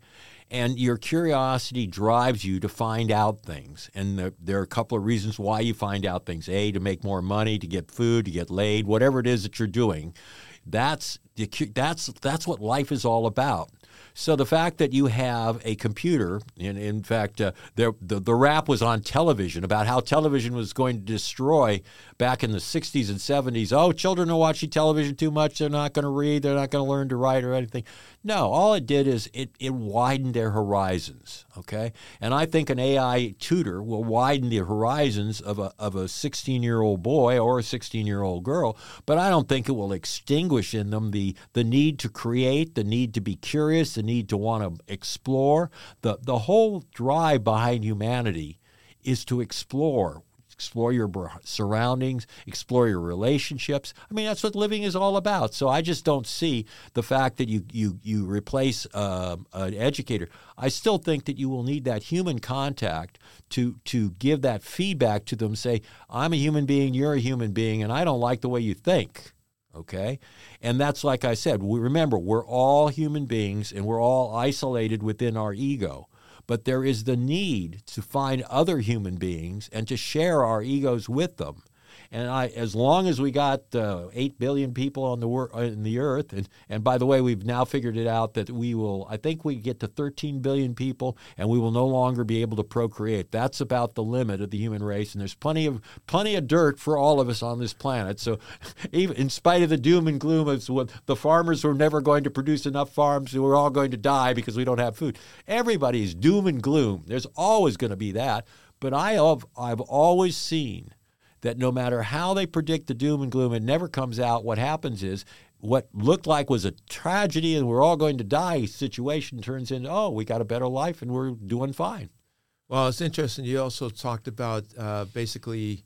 And your curiosity drives you to find out things. And there, there are a couple of reasons why you find out things. A, to make more money, to get food, to get laid, whatever it is that you're doing. That's that's that's what life is all about. So the fact that you have a computer, and in fact, uh, there, the, the rap was on television about how television was going to destroy back in the sixties and seventies. Oh, children are watching television too much. They're not going to read. They're not going to learn to write or anything. No, all it did is it, it widened their horizons, okay? And I think an A I tutor will widen the horizons of a of a sixteen-year-old boy or a sixteen-year-old girl, but I don't think it will extinguish in them the, the need to create, the need to be curious, the need to want to explore. The, the whole drive behind humanity is to explore. Explore your surroundings, explore your relationships. I mean, that's what living is all about. So I just don't see the fact that you you you replace uh, an educator. I still think that you will need that human contact to to give that feedback to them. Say, I'm a human being, you're a human being, and I don't like the way you think. Okay? And that's like I said, we remember, we're all human beings, and we're all isolated within our ego. But there is the need to find other human beings and to share our egos with them. And I, as long as we got uh, eight billion people on the wor- in the earth, and, and by the way, we've now figured it out that we will, I think we get to thirteen billion people, and we will no longer be able to procreate. That's about the limit of the human race, and there's plenty of plenty of dirt for all of us on this planet. So even in spite of the doom and gloom of what the farmers were never going to produce enough farms, we're all going to die because we don't have food. Everybody's doom and gloom. There's always going to be that. But I have, I've always seen that no matter how they predict the doom and gloom, it never comes out. What happens is what looked like was a tragedy and we're all going to die situation turns into, oh, we got a better life and we're doing fine. Well, it's interesting. You also talked about uh, basically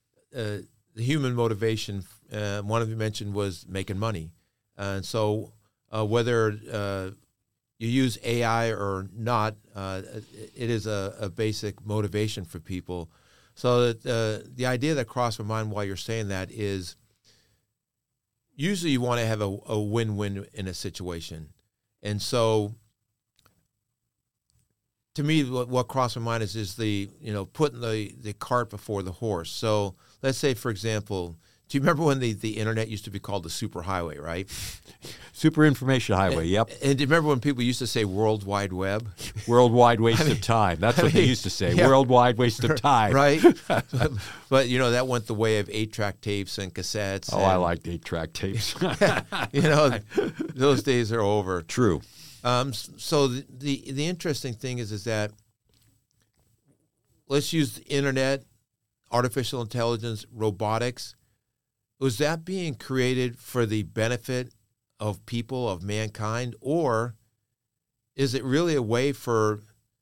uh, the human motivation. Uh, one of you mentioned was making money. Uh, and so uh, whether uh, you use A I or not, uh, it is a, a basic motivation for people. So that, uh, the idea that crossed my mind while you're saying that is usually you want to have a, a win-win in a situation. And so to me, what, what crossed my mind is, is the, you know, putting the, the cart before the horse. So let's say, for example, do you remember when the, the internet used to be called the superhighway, right? Super information highway, and, yep. And do you remember when people used to say World Wide Web? Worldwide waste I mean, of time. That's I what mean, they used to say. yeah. Worldwide waste of time. Right? But, you know, that went the way of eight-track tapes and cassettes. Oh, and, I liked eight-track tapes. you know, those days are over. True. Um, so the, the the interesting thing is is that let's use the internet, artificial intelligence, robotics. Was that being created for the benefit of people, of mankind, or is it really a way for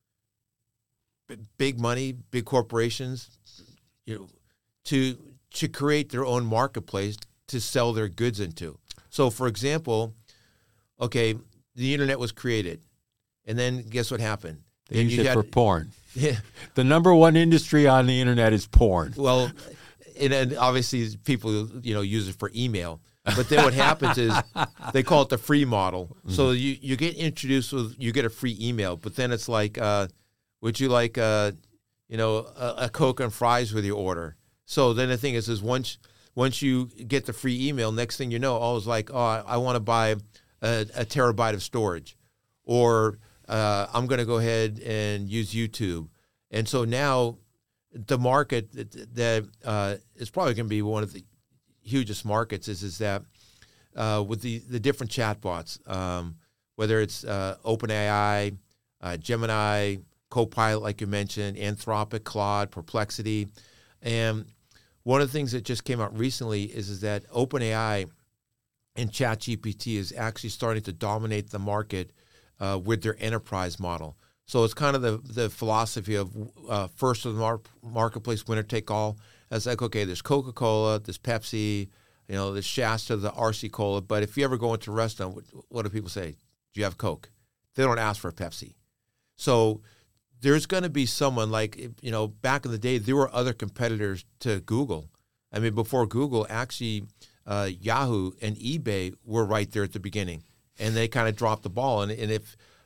b- big money, big corporations, you know, to to create their own marketplace to sell their goods into? So, for example, okay, the internet was created, and then guess what happened? They Then use you it had- for porn. Yeah. The number one industry on the internet is porn. Well, and, and obviously people, you know, use it for email. But then what happens is they call it the free model. Mm-hmm. So you, you get introduced with, you get a free email, but then it's like, uh, would you like, uh, you know, a, a Coke and fries with your order? So then the thing is, is once once you get the free email, next thing you know, oh, it's like, oh, I, I want to buy a, a terabyte of storage, or uh, I'm going to go ahead and use YouTube. And so now the market that, that uh, is probably going to be one of the hugest markets is is that uh, with the, the different chatbots, um, whether it's uh, OpenAI, uh, Gemini, Copilot, like you mentioned, Anthropic, Claude, Perplexity. And one of the things that just came out recently is, is that OpenAI and ChatGPT is actually starting to dominate the market uh, with their enterprise model. So it's kind of the, the philosophy of uh, first of the mar- marketplace, winner take all. It's like, okay, there's Coca-Cola, there's Pepsi, you know, there's Shasta, the R C Cola. But if you ever go into a restaurant, what, what do people say? Do you have Coke? They don't ask for a Pepsi. So there's going to be someone like, you know, back in the day, there were other competitors to Google. I mean, before Google, actually, uh, Yahoo and eBay were right there at the beginning. And they kind of dropped the ball. And, and if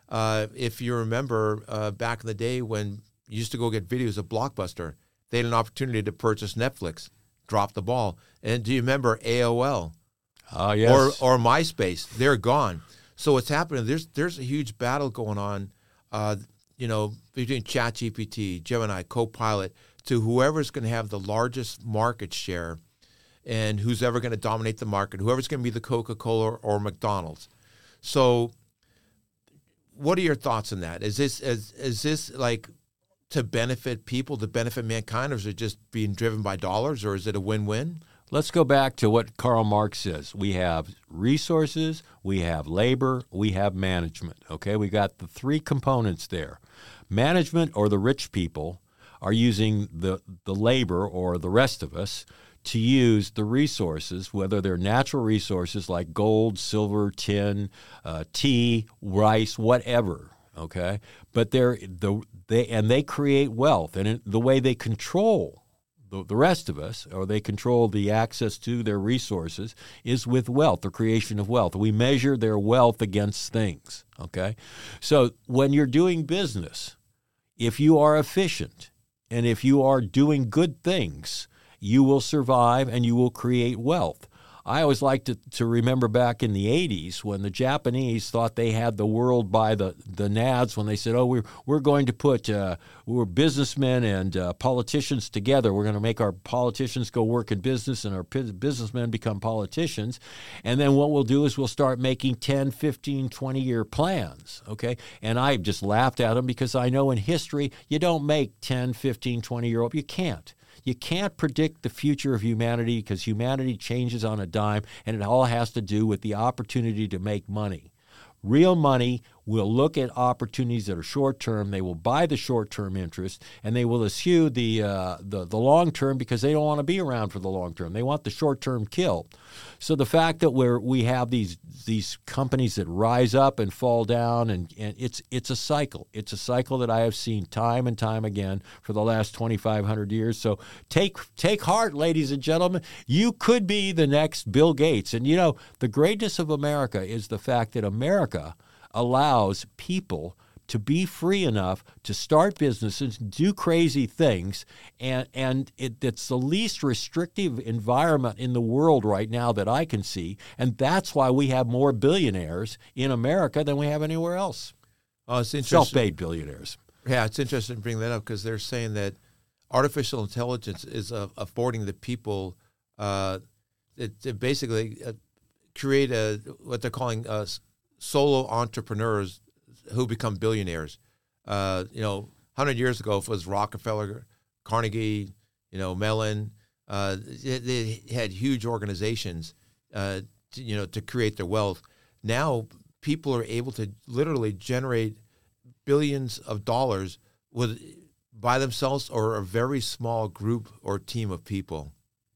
Uh, if you remember uh, back in the day when you used to go get videos of Blockbuster, they had an opportunity to purchase Netflix, drop the ball. And do you remember A O L? Oh, yes. Or or MySpace? They're gone. So what's happening? There's there's a huge battle going on, uh, you know, between ChatGPT, Gemini, Copilot, to whoever's going to have the largest market share, and who's ever going to dominate the market, whoever's going to be the Coca-Cola or, or McDonald's. So, what are your thoughts on that? Is this is, is this like to benefit people, to benefit mankind, or is it just being driven by dollars, or is it a win-win? Let's go back to what Karl Marx says. We have resources, we have labor, we have management. Okay, we got the three components there. Management, or the rich people, are using the, the labor, or the rest of us, to use the resources, whether they're natural resources like gold, silver, tin, uh, tea, rice, whatever. Okay, but they're the they and they create wealth, and it, the way they control the, the rest of us, or they control the access to their resources, is with wealth, the creation of wealth. We measure their wealth against things. Okay, so when you're doing business, if you are efficient and if you are doing good things, you will survive and you will create wealth. I always like to, to remember back in the eighties when the Japanese thought they had the world by the, the nads, when they said, oh, we're, we're going to put uh, we're businessmen and uh, politicians together. We're going to make our politicians go work in business and our p- businessmen become politicians. And then what we'll do is we'll start making ten, fifteen, twenty-year plans, okay? And I just laughed at them because I know in history you don't make ten, fifteen, twenty-year-old. You can't. You can't predict the future of humanity because humanity changes on a dime, and it all has to do with the opportunity to make money. Real money will look at opportunities that are short-term. They will buy the short-term interest, and they will eschew the, uh, the, the long-term because they don't want to be around for the long-term. They want the short-term kill. So the fact that we're, we have these these companies that rise up and fall down, and, and it's it's a cycle. It's a cycle that I have seen time and time again for the last twenty-five hundred years. So take take heart, ladies and gentlemen. You could be the next Bill Gates. And, you know, the greatness of America is the fact that America allows people to be free enough to start businesses, do crazy things, and and it, it's the least restrictive environment in the world right now that I can see, and that's why we have more billionaires in America than we have anywhere else. Oh, it's interesting. Self-made billionaires. Yeah, it's interesting to bring that up because they're saying that artificial intelligence is uh, affording the people uh, it, to basically uh, create a what they're calling uh, solo entrepreneurs who become billionaires. Uh, you know, one hundred years ago, if it was Rockefeller, Carnegie, you know, Mellon, uh, they, they had huge organizations, uh, to, you know, to create their wealth. Now, people are able to literally generate billions of dollars with by themselves or a very small group or team of people.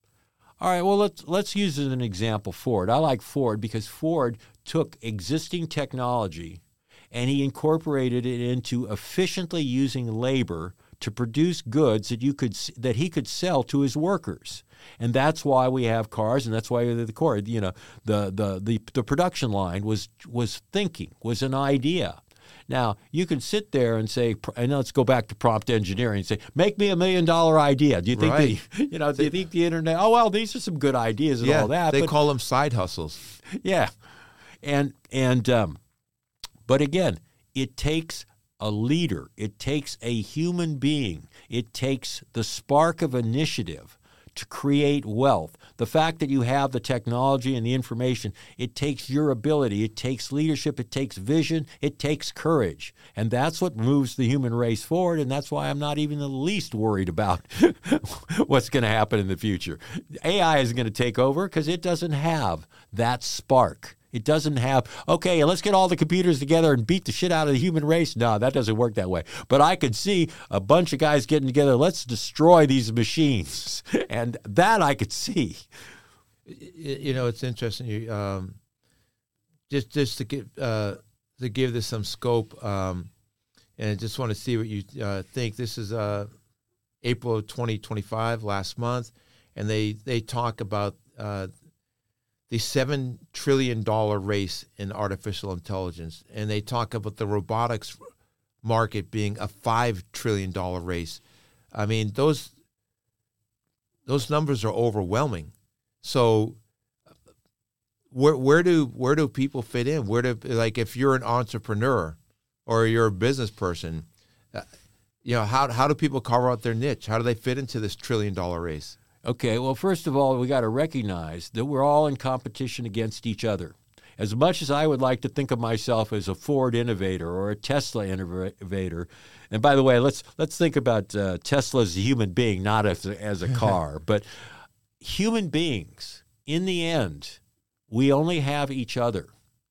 All right, well, let's let's use as an example Ford. I like Ford because Ford took existing technology and he incorporated it into efficiently using labor to produce goods that you could that he could sell to his workers. And that's why we have cars, and that's why the core, you know, the the the, the production line was was thinking, was an idea. Now, you can sit there and say, and let's go back to prompt engineering and say, make me a million dollar idea. Do you think right. the, you know, do you think the internet, oh, well, these are some good ideas and yeah, all that. They but, call them side hustles. Yeah. And, and, um, but again, it takes a leader. It takes a human being. It takes the spark of initiative to create wealth. The fact that you have the technology and the information, it takes your ability, it takes leadership, it takes vision, it takes courage. And that's what moves the human race forward, and that's why I'm not even the least worried about what's going to happen in the future. A I is going to take over because it doesn't have that spark. It doesn't have, okay, let's get all the computers together and beat the shit out of the human race. No, that doesn't work that way. But I could see a bunch of guys getting together, let's destroy these machines. And that I could see. You know, it's interesting. You, um, just just to give, uh, to give this some scope, um, and I just want to see what you uh, think. This is uh, April twenty twenty-five, last month, and they, they talk about uh, the seven trillion dollar race in artificial intelligence, and they talk about the robotics market being a five trillion dollar race. I mean, those those numbers are overwhelming. So, where where do where do people fit in? Where do, like, if you're an entrepreneur or you're a business person, uh, you know, how how do people carve out their niche? How do they fit into this trillion dollar race? Okay, well, first of all, we got to recognize that we're all in competition against each other. As much as I would like to think of myself as a Ford innovator or a Tesla innovator, and by the way, let's let's think about uh, Tesla as a human being, not as a, as a car, but human beings, in the end, we only have each other.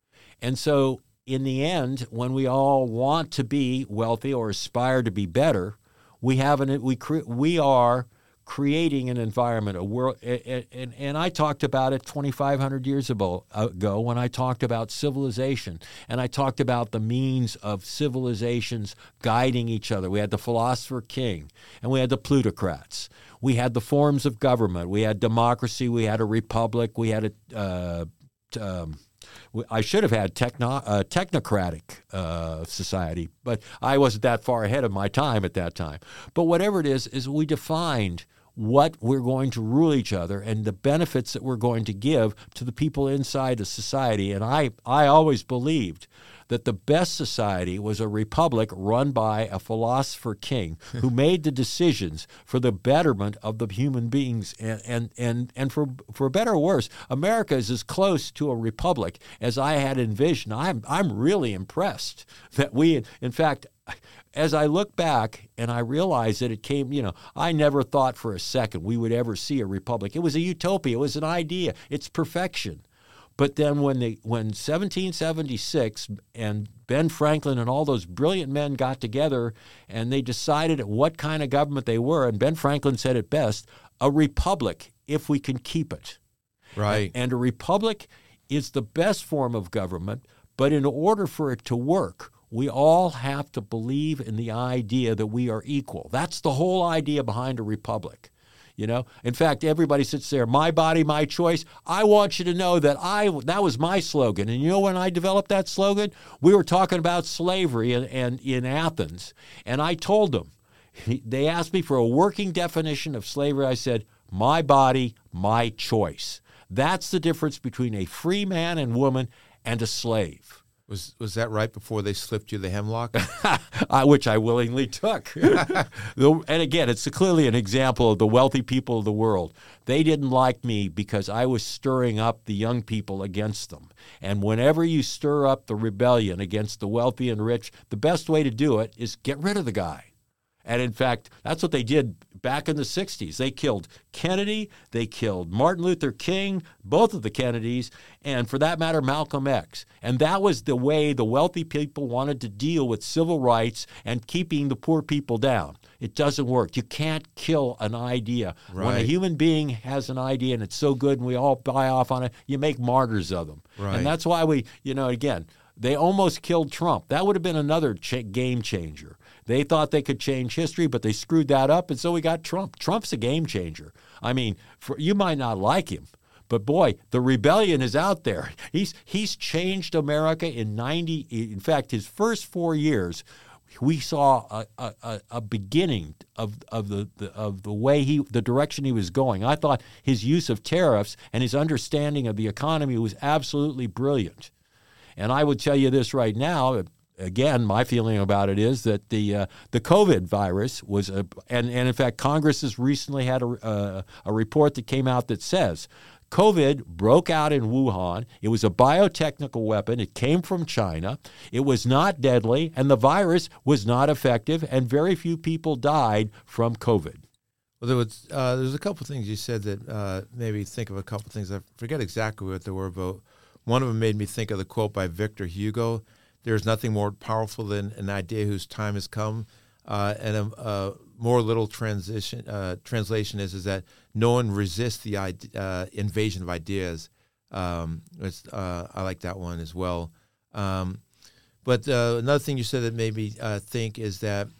And so in the end, when we all want to be wealthy or aspire to be better, we have an we cre- we are creating an environment, a world, and, and, and I talked about it twenty-five hundred years ago, ago when I talked about civilization, and I talked about the means of civilizations guiding each other. We had the philosopher king, and we had the plutocrats. We had the forms of government. We had democracy. We had a republic. We had a uh, um, I should have had techno, uh, technocratic uh, society, but I wasn't that far ahead of my time at that time. But whatever it is, is we defined what we're going to rule each other and the benefits that we're going to give to the people inside the society. And I, I always believed that the best society was a republic run by a philosopher king who made the decisions for the betterment of the human beings. And and and, and for, for better or worse, America is as close to a republic as I had envisioned. I'm, I'm really impressed that we, in fact, as I look back and I realize that it came, you know, I never thought for a second we would ever see a republic. It was a utopia. It was an idea. It's perfection. But then when they, when seventeen seventy-six and Ben Franklin and all those brilliant men got together and they decided what kind of government they were, and Ben Franklin said it best, a republic if we can keep it. Right. And, and a republic is the best form of government, but in order for it to work, we all have to believe in the idea that we are equal. That's the whole idea behind a republic. You know, in fact, everybody sits there, my body, my choice. I want you to know that I that was my slogan. And you know when I developed that slogan? We were talking about slavery and, and in Athens. And I told them, they asked me for a working definition of slavery. I said, my body, my choice. That's the difference between a free man and woman and a slave. Was was that right before they slipped you the hemlock? uh, which I willingly took. And again, it's clearly an example of the wealthy people of the world. They didn't like me because I was stirring up the young people against them. And whenever you stir up the rebellion against the wealthy and rich, the best way to do it is get rid of the guy. And in fact, that's what they did back in the sixties. They killed Kennedy, they killed Martin Luther King, both of the Kennedys, and for that matter, Malcolm X. And that was the way the wealthy people wanted to deal with civil rights and keeping the poor people down. It doesn't work. You can't kill an idea. Right. When a human being has an idea and it's so good and we all buy off on it, you make martyrs of them. Right. And that's why we, you know, again, they almost killed Trump. That would have been another ch- game changer. They thought they could change history, but they screwed that up, and so we got Trump. Trump's a game changer. I mean, for, you might not like him, but boy, the rebellion is out there. He's he's changed America in ninety. In fact, his first four years, we saw a, a, a beginning of of the, the of the way he the direction he was going. I thought his use of tariffs and his understanding of the economy was absolutely brilliant. And I would tell you this right now. Again, my feeling about it is that the uh, the COVID virus was, a, and, and in fact, Congress has recently had a, uh, a report that came out that says COVID broke out in Wuhan. It was a biotechnical weapon. It came from China. It was not deadly, and the virus was not effective, and very few people died from COVID. Well, there was uh, there's a couple of things you said that uh, made me think of a couple of things. I forget exactly what they were, but one of them made me think of the quote by Victor Hugo. There's nothing more powerful than an idea whose time has come. Uh, and a, a more little transition uh, translation is is that no one resists the uh, invasion of ideas. Um, it's, uh, I like that one as well. Um, but uh, another thing you said that made me uh, think is that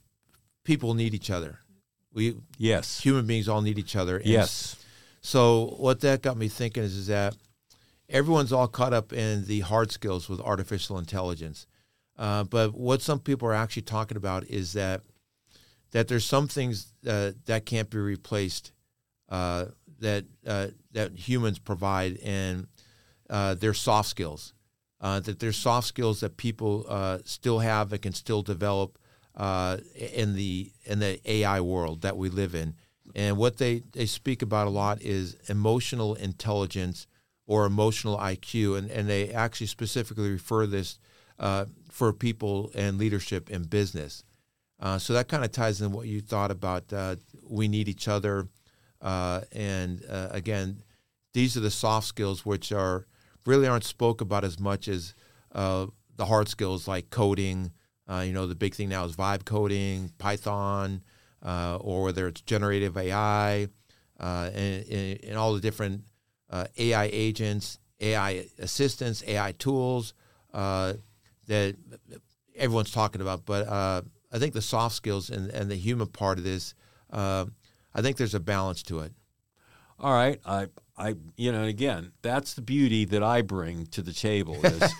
people need each other. We yes, human beings all need each other. And yes. So what that got me thinking is is that everyone's all caught up in the hard skills with artificial intelligence. Uh, but what some people are actually talking about is that that there's some things uh, that can't be replaced uh, that uh, that humans provide, and uh, they're soft skills. Uh, that there's soft skills that people uh, still have and can still develop uh, in the in the A I world that we live in. And what they, they speak about a lot is emotional intelligence or emotional I Q, and, and they actually specifically refer this uh, for people and leadership in business. Uh, so that kind of ties in what you thought about. Uh, we need each other, uh, and uh, again, these are the soft skills which are really aren't spoke about as much as uh, the hard skills like coding. Uh, you know, the big thing now is vibe coding, Python, uh, or whether it's generative A I, uh, and, and, and all the different uh, A I agents, A I assistants, A I tools uh, that everyone's talking about. But uh, I think the soft skills and, and the human part of this, uh, I think there's a balance to it. All right, I, I, you know, again, that's the beauty that I bring to the table. Is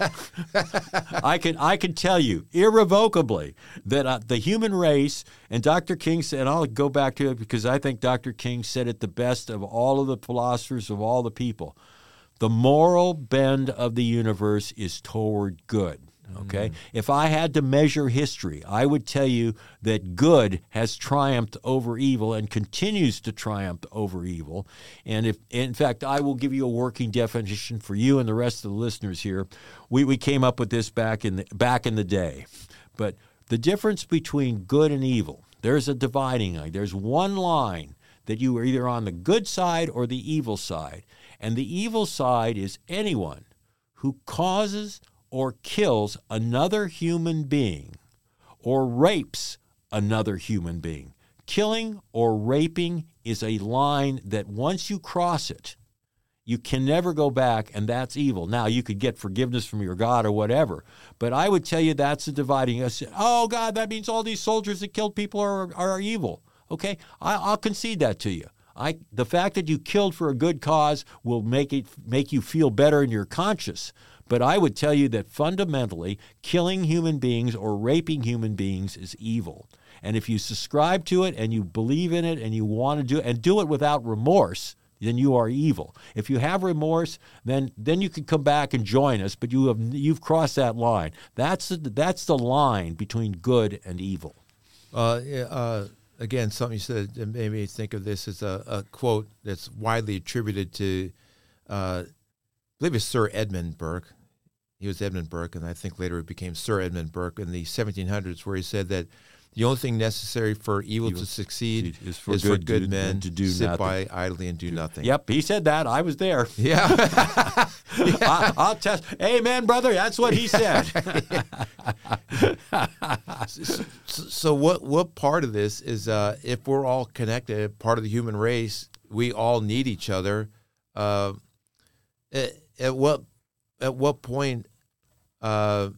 I can, I can tell you irrevocably that uh, the human race, and Doctor King said, and I'll go back to it because I think Doctor King said it the best of all of the philosophers of all the people. The moral bend of the universe is toward good. Okay? Mm. If I had to measure history, I would tell you that good has triumphed over evil and continues to triumph over evil. And if, in fact, I will give you a working definition for you and the rest of the listeners here. We we came up with this back in the, back in the day. But the difference between good and evil, there's a dividing line. There's one line that you are either on the good side or the evil side. And the evil side is anyone who causes or kills another human being, or rapes another human being. Killing or raping is a line that once you cross it, you can never go back, and that's evil. Now, you could get forgiveness from your God or whatever, but I would tell you that's the dividing. Oh, God, that means all these soldiers that killed people are, are evil. Okay, I, I'll concede that to you. I, the fact that you killed for a good cause will make it make you feel better in your conscience. But I would tell you that fundamentally, killing human beings or raping human beings is evil. And if you subscribe to it and you believe in it and you want to do it, and do it without remorse, then you are evil. If you have remorse, then then you can come back and join us, but you have you've crossed that line. That's the, that's the line between good and evil. Uh, yeah, uh, again, something you said that made me think of this as a, a quote that's widely attributed to, uh, I believe it's Sir Edmund Burke. He was Edmund Burke, and I think later it became Sir Edmund Burke in the seventeen hundreds, where he said that the only thing necessary for evil, evil to succeed is for is good, for good men to do sit nothing. by idly and do nothing. Yep, he said that. I was there. Yeah. yeah. I, I'll test. Amen, brother. That's what he said. so, so what, what part of this is uh, if we're all connected, part of the human race, we all need each other. Uh, at, at what At what point, uh,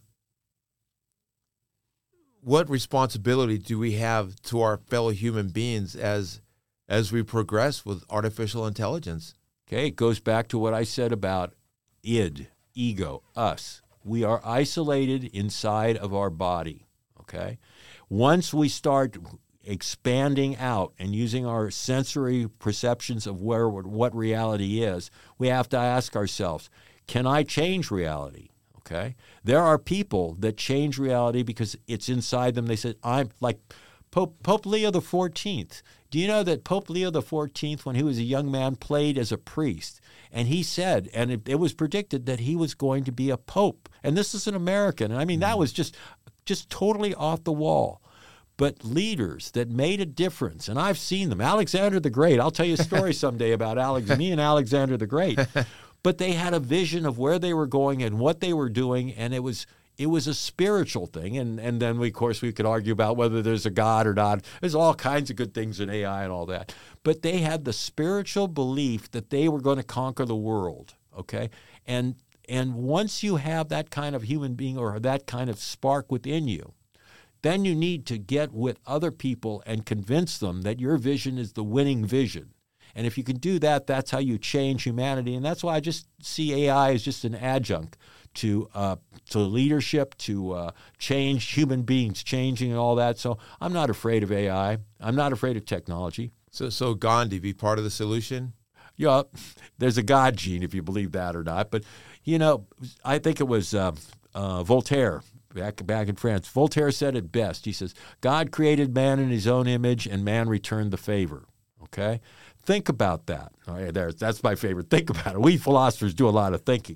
what responsibility do we have to our fellow human beings as as we progress with artificial intelligence? Okay, it goes back to what I said about id, ego, us. We are isolated inside of our body, okay? Once we start expanding out and using our sensory perceptions of where what reality is, we have to ask ourselves, can I change reality? Okay. There are people that change reality because it's inside them. They said, I'm like Pope, Pope Leo the fourteenth. Do you know that Pope Leo the fourteenth, when he was a young man, played as a priest? And he said, and it, it was predicted that he was going to be a pope. And this is an American. And I mean, that was just, just totally off the wall. But leaders that made a difference, and I've seen them. Alexander the Great. I'll tell you a story someday about Alex, me and Alexander the Great. But they had a vision of where they were going and what they were doing, and it was it was a spiritual thing. And and then, we, of course, we could argue about whether there's a God or not. There's all kinds of good things in A I and all that. But they had the spiritual belief that they were going to conquer the world, okay? And and once you have that kind of human being or that kind of spark within you, then you need to get with other people and convince them that your vision is the winning vision. And if you can do that, that's how you change humanity. And that's why I just see A I as just an adjunct to uh, to leadership, to uh, change, human beings changing and all that. So I'm not afraid of A I. I'm not afraid of technology. So, so Gandhi, be part of the solution? Yeah, there's a God gene, if you believe that or not. But, you know, I think it was uh, uh, Voltaire, back, back in France. Voltaire said it best. He says, God created man in his own image, and man returned the favor. Okay? Think about that. All right, there, that's my favorite. Think about it. We philosophers do a lot of thinking.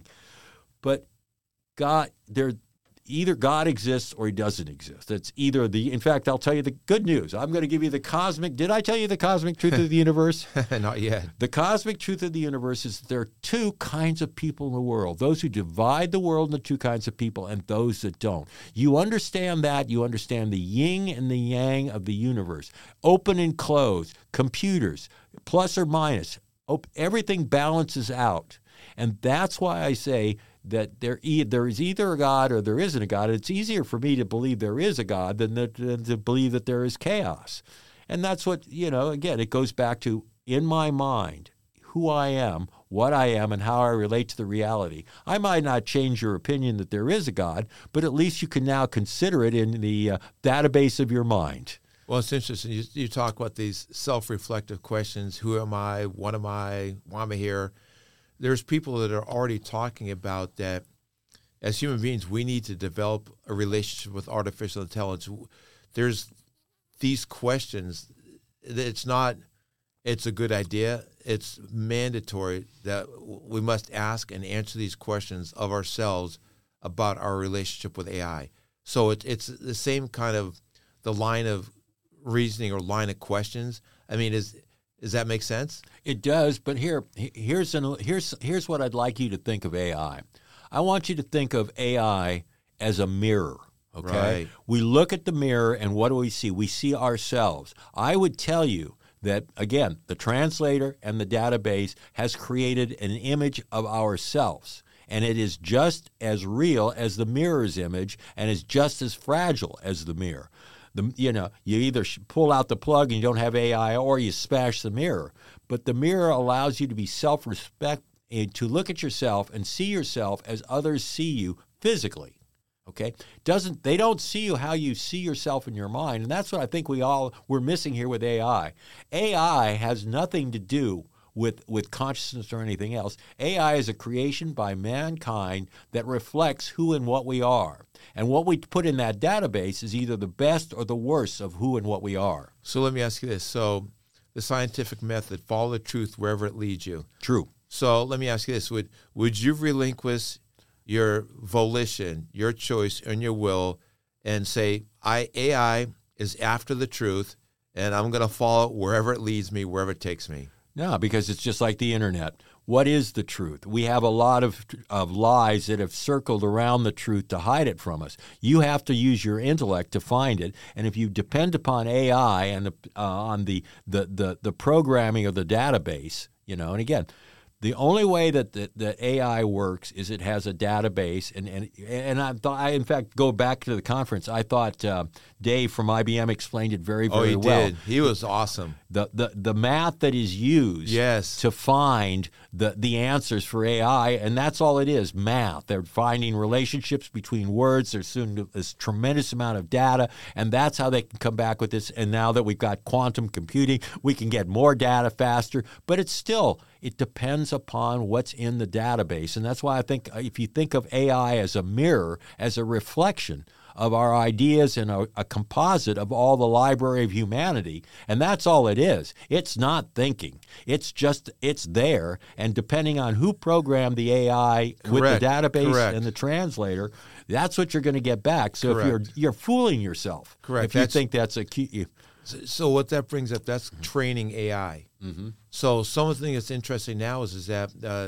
But God, there, either God exists or he doesn't exist. It's either the, in fact, I'll tell you the good news. I'm going to give you the cosmic, did I tell you the cosmic truth of the universe? Not yet. The cosmic truth of the universe is that there are two kinds of people in the world, those who divide the world into two kinds of people and those that don't. You understand that, you understand the yin and the yang of the universe. Open and closed, computers, plus or minus, op- everything balances out. And that's why I say that there, e- there is either a God or there isn't a God. It's easier for me to believe there is a God than, that, than to believe that there is chaos. And that's what, you know, again, it goes back to, in my mind, who I am, what I am, and how I relate to the reality. I might not change your opinion that there is a God, but at least you can now consider it in the uh, database of your mind. Well, it's interesting. You, you talk about these self-reflective questions. Who am I? What am I? Why am I here? There's people that are already talking about that as human beings, we need to develop a relationship with artificial intelligence. There's these questions. It's not, it's a good idea. It's mandatory that we must ask and answer these questions of ourselves about our relationship with A I. So it, it's the same kind of the line of reasoning or line of questions. I mean, is Does that make sense? It does, but here, here's an, here's here's what I'd like you to think of A I. I want you to think of A I as a mirror. Okay, right. We look at the mirror, and what do we see? We see ourselves. I would tell you that again, the translator and the database has created an image of ourselves, and it is just as real as the mirror's image, and is just as fragile as the mirror. The, you know, you either pull out the plug and you don't have A I, or you smash the mirror. But the mirror allows you to be self-respect, to look at yourself and see yourself as others see you physically. Okay, doesn't they don't see you how you see yourself in your mind, and that's what I think we all we're missing here with A I. A I has nothing to do with with consciousness or anything else. A I is a creation by mankind that reflects who and what we are. And what we put in that database is either the best or the worst of who and what we are. So let me ask you this. So the scientific method, follow the truth wherever it leads you. True. So let me ask you this. Would would you relinquish your volition, your choice, and your will and say, I A I is after the truth, and I'm going to follow it wherever it leads me, wherever it takes me? No, because it's just like the internet. What is the truth? We have a lot of of lies that have circled around the truth to hide it from us. You have to use your intellect to find it, and if you depend upon A I and the, uh, on the, the the the programming of the database, you know, and again, the only way that the, the A I works is it has a database, and and and I thought I in fact go back to the conference. I thought uh, Dave from I B M explained it very very oh, he well. Did. He was awesome. The the the math that is used yes. to find the the answers for A I, and that's all it is, math. They're finding relationships between words. There's soon this tremendous amount of data, and that's how they can come back with this. And now that we've got quantum computing, we can get more data faster. But it's still it depends upon what's in the database, and that's why I think if you think of A I as a mirror, as a reflection of our ideas and a, a composite of all the library of humanity, and that's all it is. It's not thinking. It's just, it's there, and depending on who programmed the A I Correct. with the database Correct. and the translator, that's what you're going to get back. So Correct. if you're you're fooling yourself, Correct. if you That's, think that's a key. So, so what that brings up, that's training A I. Mm-hmm. So some of the things that's interesting now is, is that, uh,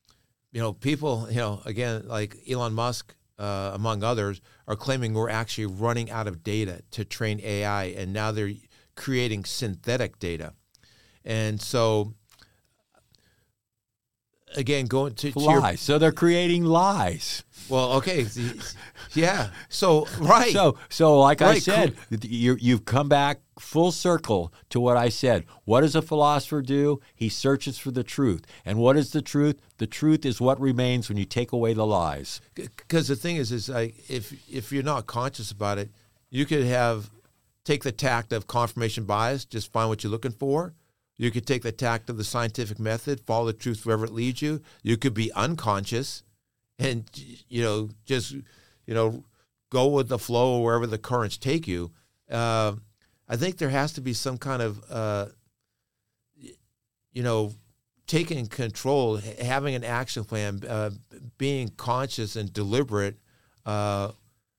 you know, people, you know, again, like Elon Musk, Uh, among others, are claiming we're actually running out of data to train A I, and now they're creating synthetic data. And so again, going to, to your, lies. So they're creating lies. well, okay, yeah. So right. So, so like I Right, said, you, you've come back full circle to what I said. What does a philosopher do? He searches for the truth. And what is the truth? The truth is what remains when you take away the lies. Because the thing is, is like if if you're not conscious about it, you could have take the tact of confirmation bias, just find what you're looking for. You could take the tact of the scientific method, follow the truth wherever it leads you. You could be unconscious, and you know just you know go with the flow wherever the currents take you. Uh, I think there has to be some kind of uh, you know taking control, having an action plan, uh, being conscious and deliberate uh,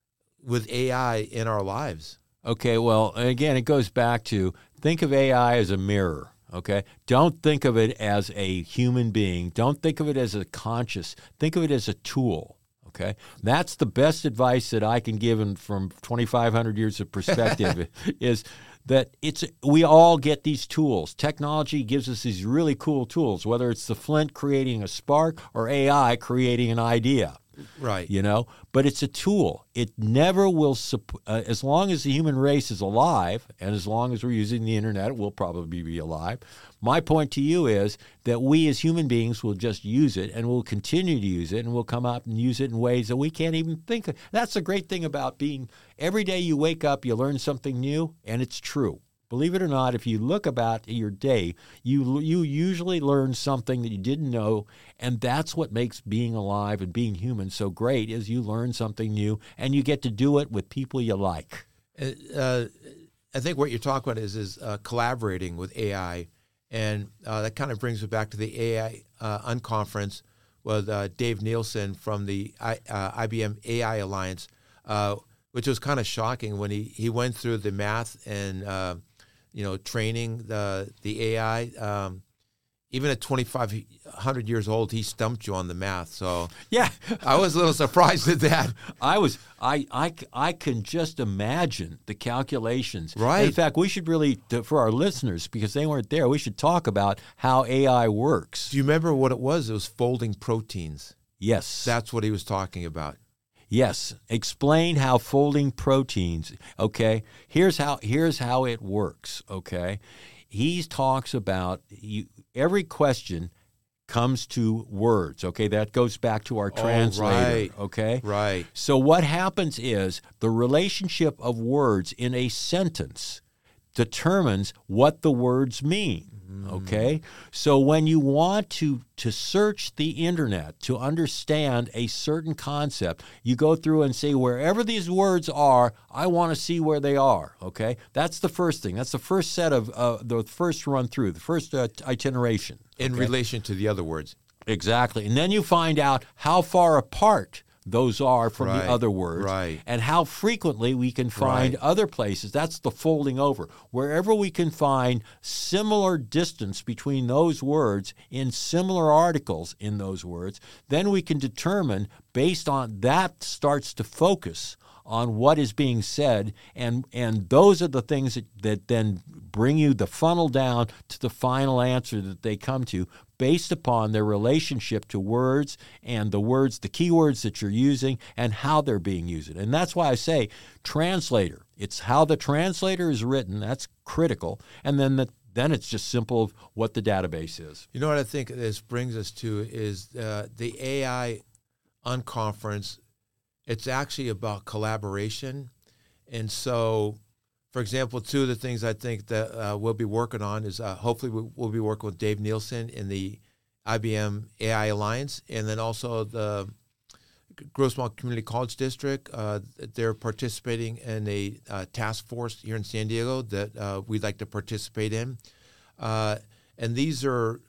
with A I in our lives. Okay, well, again, it goes back to think of A I as a mirror. Okay, don't think of it as a human being. Don't think of it as a conscious. Think of it as a tool. Okay, that's the best advice that I can give, and from twenty-five hundred years of perspective, is that it's we all get these tools. Technology gives us these really cool tools, whether it's the flint creating a spark or A I creating an idea. Right. You know, but it's a tool. It never will, uh, as long as the human race is alive, and as long as we're using the internet, it will probably be alive. My point to you is that we as human beings will just use it, and we'll continue to use it, and we'll come out and use it in ways that we can't even think of. That's the great thing about being, every day you wake up, you learn something new, and it's true. Believe it or not, if you look about your day, you you usually learn something that you didn't know, and that's what makes being alive and being human so great, is you learn something new, and you get to do it with people you like. Uh, I think what you're talking about is, is uh, collaborating with A I, and uh, that kind of brings me back to the A I uh, Unconference with uh, Dave Nielsen from the I, uh, I B M A I Alliance, uh, which was kind of shocking when he, he went through the math and uh, you know, training the the A I. Um, even at twenty-five hundred years old, he stumped you on the math. So yeah, I was a little surprised at that. I was. I, I, I can just imagine the calculations. Right. In fact, we should really, for our listeners, because they weren't there, we should talk about how A I works. Do you remember what it was? It was folding proteins. Yes. That's what he was talking about. Yes. Explain how folding proteins, okay? Here's how here's how it works, okay? He talks about you, every question comes to words, okay? That goes back to our translator, oh, right. okay? Right. So what happens is the relationship of words in a sentence determines what the words mean. Okay, so when you want to to search the internet to understand a certain concept, you go through and say, wherever these words are, I want to see where they are. Okay, that's the first thing. That's the first set of uh, the first run through, the first uh, itineration. In okay? relation to the other words. Exactly, and then you find out how far apart those are from right. the other words, right. and how frequently we can find right. other places. That's the folding over. Wherever we can find similar distance between those words in similar articles in those words, then we can determine, based on that, starts to focus on what is being said, and and those are the things that, that then bring you the funnel down to the final answer that they come to, based upon their relationship to words and the words, the keywords that you're using and how they're being used. And that's why I say translator. It's how the translator is written. That's critical. And then the, then it's just simple of what the database is. You know what I think this brings us to is uh, the A I Unconference. It's actually about collaboration. And so, for example, two of the things I think that uh, we'll be working on is uh, hopefully we'll, we'll be working with Dave Nielsen in the I B M A I Alliance, and then also the Grossmont Community College District. Uh, they're participating in a uh, task force here in San Diego that uh, we'd like to participate in. Uh, and these are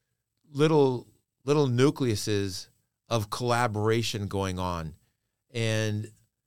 little little nucleuses of collaboration going on. And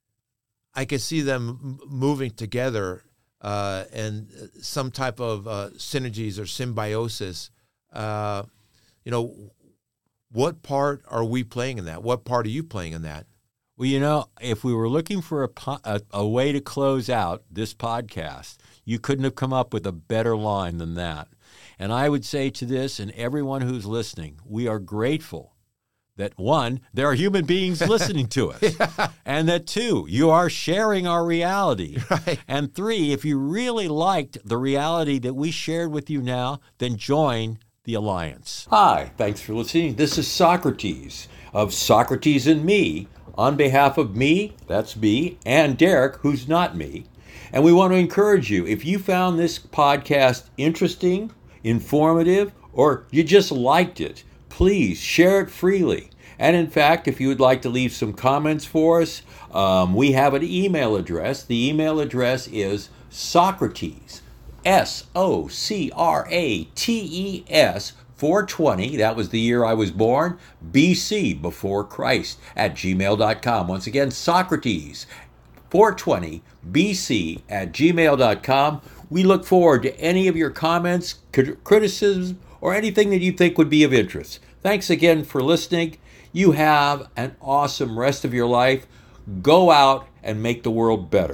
I could see them moving together uh, and some type of uh, synergies or symbiosis. Uh, you know, what part are we playing in that? What part are you playing in that? Well, you know, if we were looking for a, po- a, a way to close out this podcast, you couldn't have come up with a better line than that. And I would say to this and everyone who's listening, we are grateful that, one, there are human beings listening to us, yeah. and that, two, you are sharing our reality. Right. And three, if you really liked the reality that we shared with you now, then join the Alliance. Hi, thanks for listening. This is Socrates of Socrates and Me, on behalf of me, that's me, and Derek, who's not me. And we want to encourage you, if you found this podcast interesting, informative, or you just liked it, please share it freely. And in fact, if you would like to leave some comments for us, um, we have an email address. The email address is Socrates, S O C R A T E S, four twenty, that was the year I was born, B C, before Christ, at gmail dot com. Once again, Socrates, four twenty, B C, at gmail dot com. We look forward to any of your comments, criticisms, or anything that you think would be of interest. Thanks again for listening. You have an awesome rest of your life. Go out and make the world better.